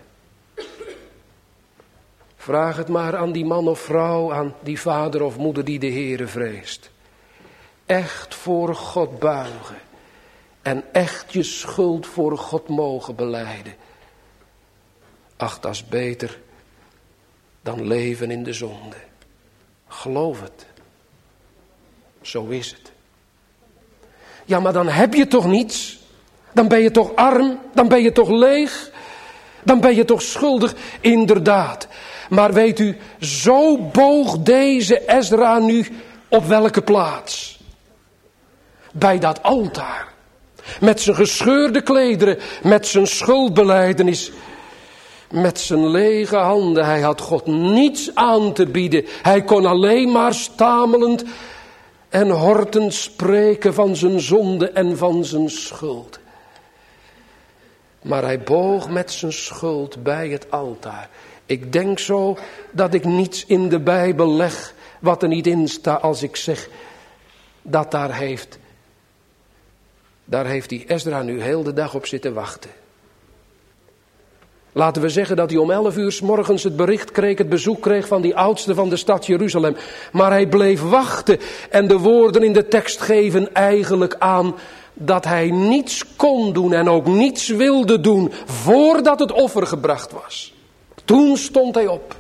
Vraag het maar aan die man of vrouw, aan die vader of moeder die de Heere vreest. Echt voor God buigen. En echt je schuld voor God mogen belijden. Ach, dat is beter dan leven in de zonde. Geloof het. Zo is het. Ja, maar dan heb je toch niets? Dan ben je toch arm? Dan ben je toch leeg? Dan ben je toch schuldig? Inderdaad. Maar weet u, zo boog deze Ezra nu op welke plaats? Bij dat altaar. Met zijn gescheurde klederen, met zijn schuldbelijdenis, met zijn lege handen. Hij had God niets aan te bieden. Hij kon alleen maar stamelend en horten spreken van zijn zonde en van zijn schuld. Maar hij boog met zijn schuld bij het altaar. Ik denk zo dat ik niets in de Bijbel leg wat er niet in staat als ik zeg dat daar heeft die Ezra nu heel de dag op zitten wachten. Laten we zeggen dat hij om 11 uur 's morgens het bericht kreeg, het bezoek kreeg van die oudste van de stad Jeruzalem. Maar hij bleef wachten en de woorden in de tekst geven eigenlijk aan dat hij niets kon doen en ook niets wilde doen voordat het offer gebracht was. Toen stond hij op.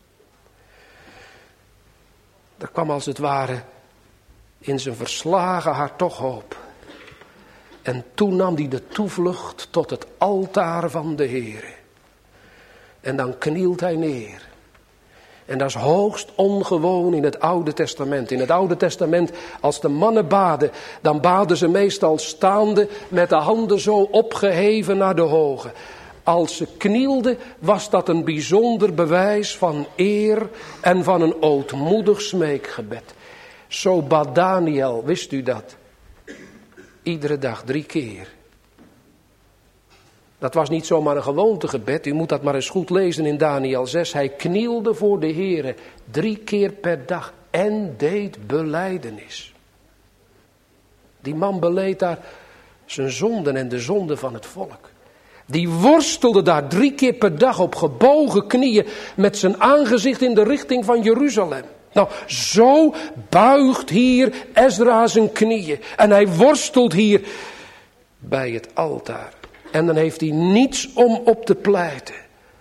Er kwam als het ware in zijn verslagen hart toch hoop. En toen nam hij de toevlucht tot het altaar van de Heere. En dan knielt hij neer. En dat is hoogst ongewoon in het Oude Testament. In het Oude Testament, als de mannen baden, dan baden ze meestal staande met de handen zo opgeheven naar de hoge. Als ze knielden, was dat een bijzonder bewijs van eer en van een ootmoedig smeekgebed. Zo bad Daniel, wist u dat? Iedere dag 3 keer. Dat was niet zomaar een gewoontegebed. U moet dat maar eens goed lezen in Daniel 6. Hij knielde voor de Heere 3 keer per dag en deed belijdenis. Die man beleed daar zijn zonden en de zonden van het volk. Die worstelde daar 3 keer per dag op gebogen knieën met zijn aangezicht in de richting van Jeruzalem. Nou, zo buigt hier Ezra zijn knieën en hij worstelt hier bij het altaar. En dan heeft hij niets om op te pleiten.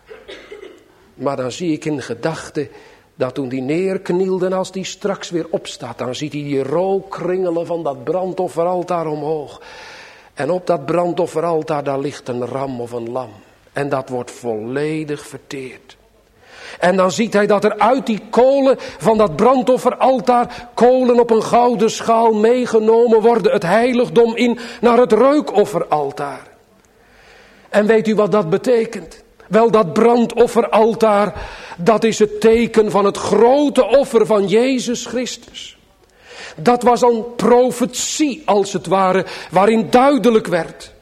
Maar dan zie ik in gedachten dat toen hij neerknielde en als hij straks weer opstaat, dan ziet hij die rook kringelen van dat brandofferaltaar omhoog. En op dat brandofferaltaar daar ligt een ram of een lam. En dat wordt volledig verteerd. En dan ziet hij dat er uit die kolen van dat brandofferaltaar kolen op een gouden schaal meegenomen worden het heiligdom in naar het reukofferaltaar. En weet u wat dat betekent? Wel, dat brandofferaltaar, dat is het teken van het grote offer van Jezus Christus. Dat was een profetie als het ware, waarin duidelijk werd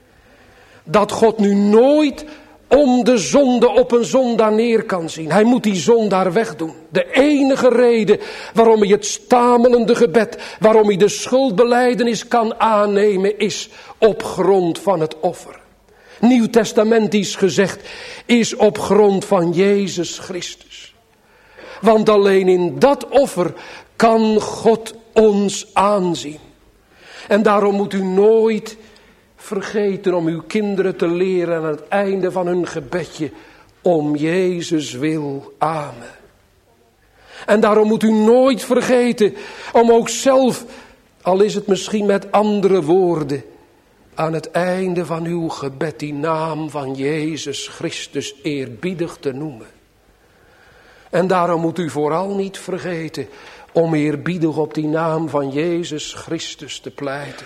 dat God nu nooit om de zonde op een zondaar neer kan zien. Hij moet die zondaar wegdoen. De enige reden waarom hij het stamelende gebed, waarom hij de schuldbelijdenis kan aannemen, is op grond van het offer. Nieuwtestamentisch gezegd is op grond van Jezus Christus. Want alleen in dat offer kan God ons aanzien. En daarom moet u nooit vergeten om uw kinderen te leren aan het einde van hun gebedje: om Jezus wil, amen. En daarom moet u nooit vergeten om ook zelf, al is het misschien met andere woorden, aan het einde van uw gebed die naam van Jezus Christus eerbiedig te noemen. En daarom moet u vooral niet vergeten om eerbiedig op die naam van Jezus Christus te pleiten.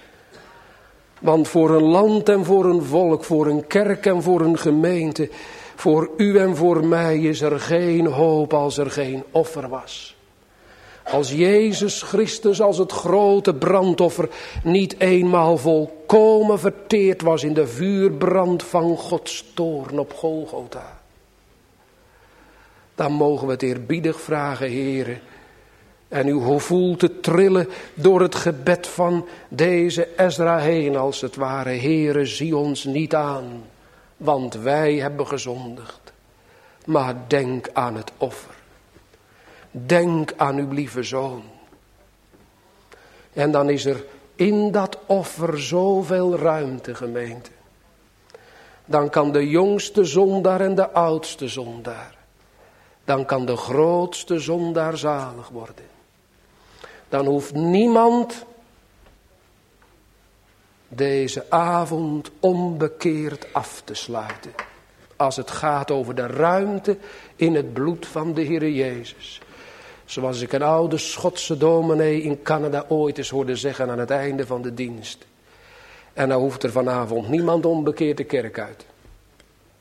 Want voor een land en voor een volk, voor een kerk en voor een gemeente, voor u en voor mij is er geen hoop als er geen offer was. Als Jezus Christus als het grote brandoffer niet eenmaal volkomen verteerd was in de vuurbrand van Gods toorn op Golgotha. Dan mogen we het eerbiedig vragen, Heere. En u voelt het trillen door het gebed van deze Ezra heen als het ware. Heere, zie ons niet aan, want wij hebben gezondigd. Maar denk aan het offer. Denk aan uw lieve zoon. En dan is er in dat offer zoveel ruimte, gemeente. Dan kan de jongste zondaar en de oudste zondaar. Dan kan de grootste zondaar zalig worden. Dan hoeft niemand deze avond onbekeerd af te sluiten. Als het gaat over de ruimte in het bloed van de Heere Jezus. Zoals ik een oude Schotse dominee in Canada ooit eens hoorde zeggen aan het einde van de dienst. En dan hoeft er vanavond niemand onbekeerd de kerk uit.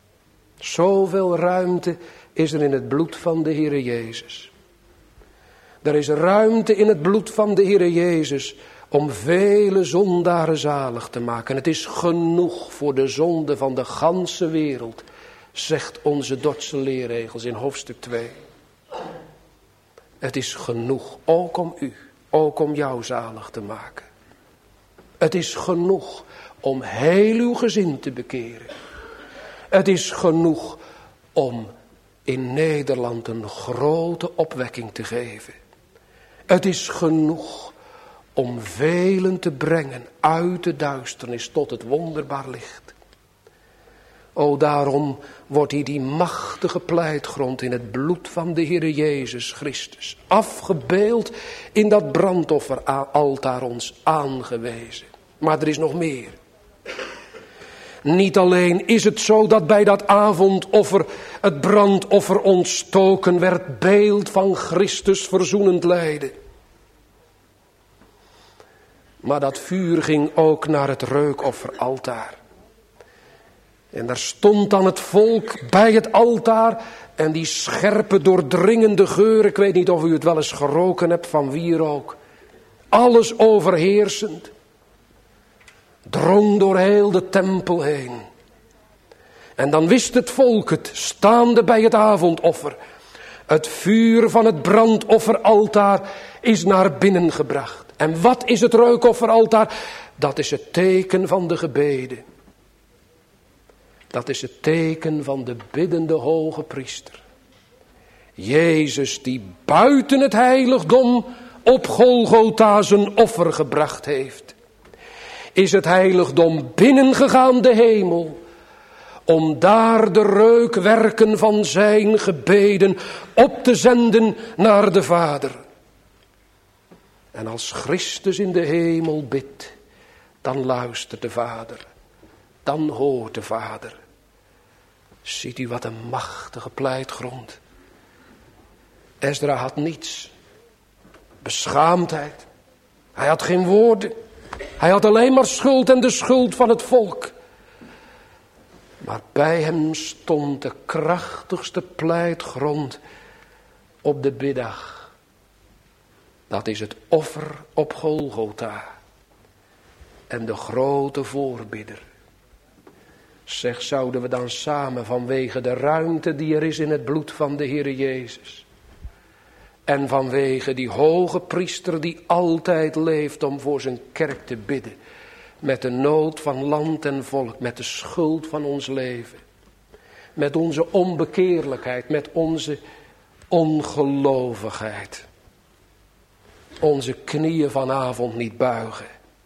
Zoveel ruimte is er in het bloed van de Heere Jezus. Er is ruimte in het bloed van de Heere Jezus om vele zondaren zalig te maken. Het is genoeg voor de zonde van de ganse wereld, zegt onze Dordtse leerregels in hoofdstuk 2. Het is genoeg, ook om u, ook om jou zalig te maken. Het is genoeg om heel uw gezin te bekeren. Het is genoeg om in Nederland een grote opwekking te geven. Het is genoeg om velen te brengen uit de duisternis tot het wonderbaar licht. O, daarom wordt hier die machtige pleitgrond in het bloed van de Heere Jezus Christus, afgebeeld in dat brandofferaltaar ons aangewezen. Maar er is nog meer. Niet alleen is het zo dat bij dat avondoffer het brandoffer ontstoken werd, beeld van Christus verzoenend lijden. Maar dat vuur ging ook naar het reukofferaltaar. En daar stond dan het volk bij het altaar en die scherpe doordringende geur, ik weet niet of u het wel eens geroken hebt van wierook, alles overheersend, drong door heel de tempel heen. En dan wist het volk het, staande bij het avondoffer. Het vuur van het brandofferaltaar is naar binnen gebracht. En wat is het reukofferaltaar? Dat is het teken van de gebeden. Dat is het teken van de biddende hoge priester. Jezus die buiten het heiligdom op Golgotha zijn offer gebracht heeft, is het heiligdom binnengegaan de hemel, om daar de reukwerken van zijn gebeden op te zenden naar de Vader. En als Christus in de hemel bidt, dan luistert de Vader, dan hoort de Vader. Ziet u wat een machtige pleitgrond. Esdra had niets. Beschaamdheid. Hij had geen woorden. Hij had alleen maar schuld en de schuld van het volk. Maar bij hem stond de krachtigste pleitgrond op de biddag. Dat is het offer op Golgotha. En de grote voorbidder. Zeg, zouden we dan samen vanwege de ruimte die er is in het bloed van de Heere Jezus. En vanwege die hoge priester die altijd leeft om voor zijn kerk te bidden. Met de nood van land en volk, met de schuld van ons leven. Met onze onbekeerlijkheid, met onze ongelovigheid. Onze knieën vanavond niet buigen.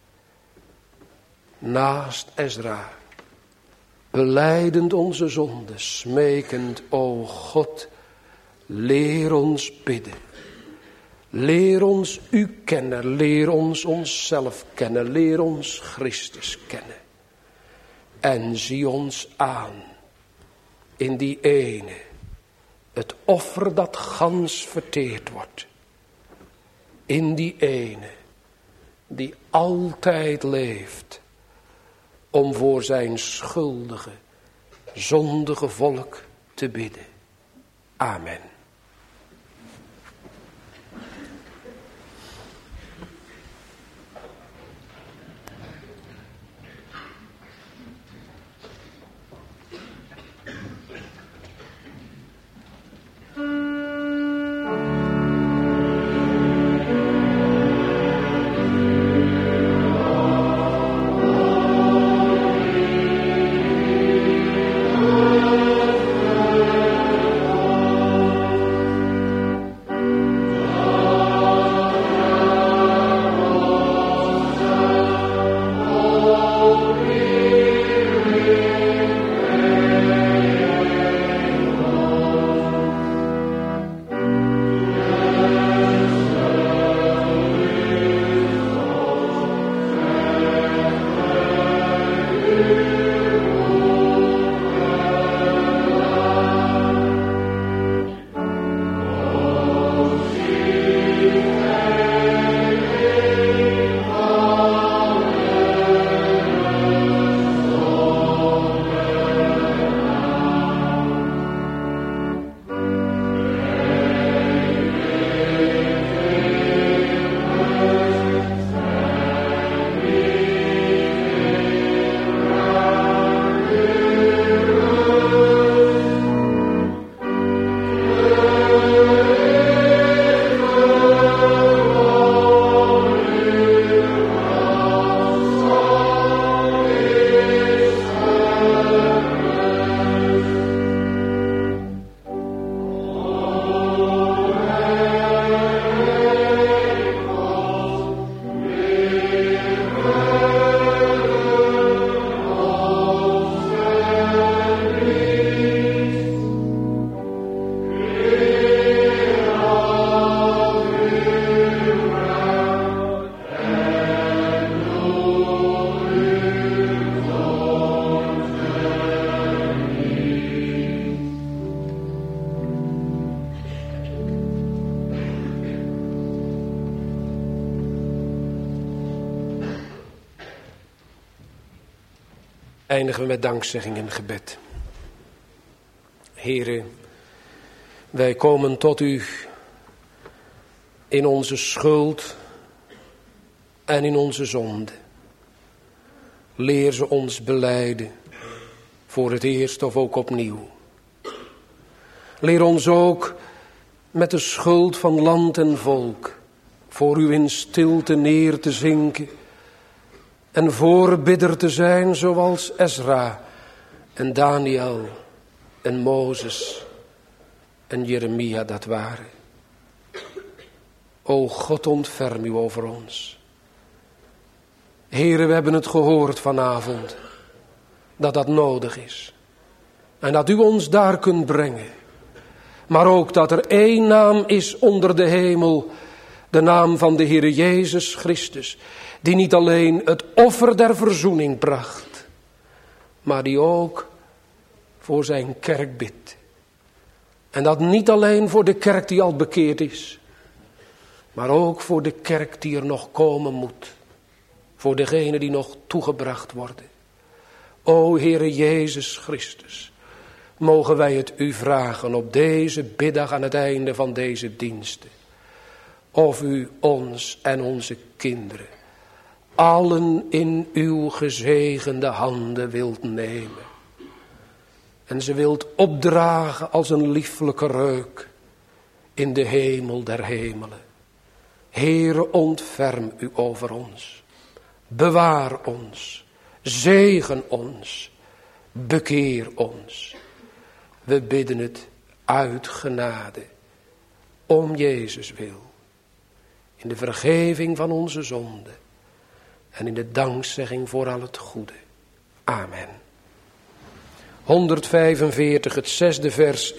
Naast Esdra, belijdend onze zonde, smekend, o God, leer ons bidden. Leer ons u kennen, leer ons onszelf kennen, leer ons Christus kennen. En zie ons aan in die ene, het offer dat gans verteerd wordt. In die ene, die altijd leeft, om voor zijn schuldige, zondige volk te bidden. Amen. Eindigen we met dankzegging en gebed. Heere, wij komen tot u in onze schuld en in onze zonde. Leer ze ons belijden, voor het eerst of ook opnieuw. Leer ons ook met de schuld van land en volk voor u in stilte neer te zinken en voorbidder te zijn zoals Ezra en Daniel en Mozes en Jeremia dat waren. O God, ontferm u over ons. Heren, we hebben het gehoord vanavond, dat dat nodig is. En dat u ons daar kunt brengen. Maar ook dat er één naam is onder de hemel, de naam van de Heere Jezus Christus, die niet alleen het offer der verzoening bracht, maar die ook voor zijn kerk bidt. En dat niet alleen voor de kerk die al bekeerd is, maar ook voor de kerk die er nog komen moet. Voor degenen die nog toegebracht worden. O Heere Jezus Christus, mogen wij het u vragen op deze biddag aan het einde van deze diensten. Of u ons en onze kinderen allen in uw gezegende handen wilt nemen. En ze wilt opdragen als een lieflijke reuk in de hemel der hemelen. Heere, ontferm u over ons. Bewaar ons. Zegen ons. Bekeer ons. We bidden het uit genade. Om Jezus wil. In de vergeving van onze zonden. En in de dankzegging voor al het goede. Amen. 145, het 6e vers.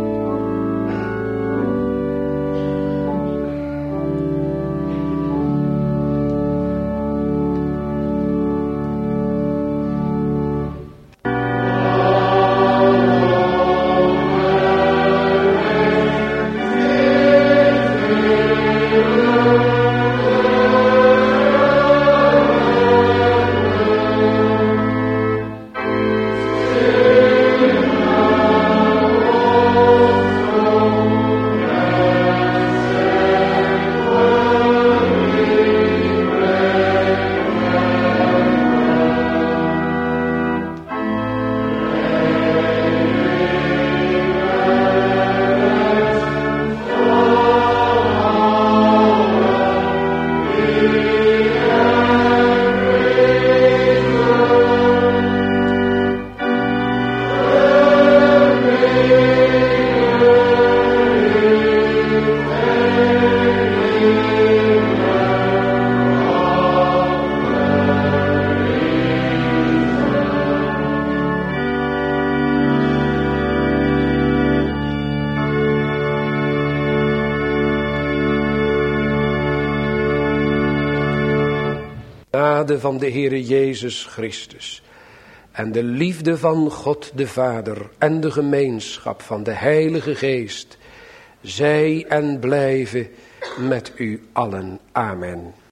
Van de Heere Jezus Christus en de liefde van God de Vader en de gemeenschap van de Heilige Geest zij en blijven met u allen. Amen.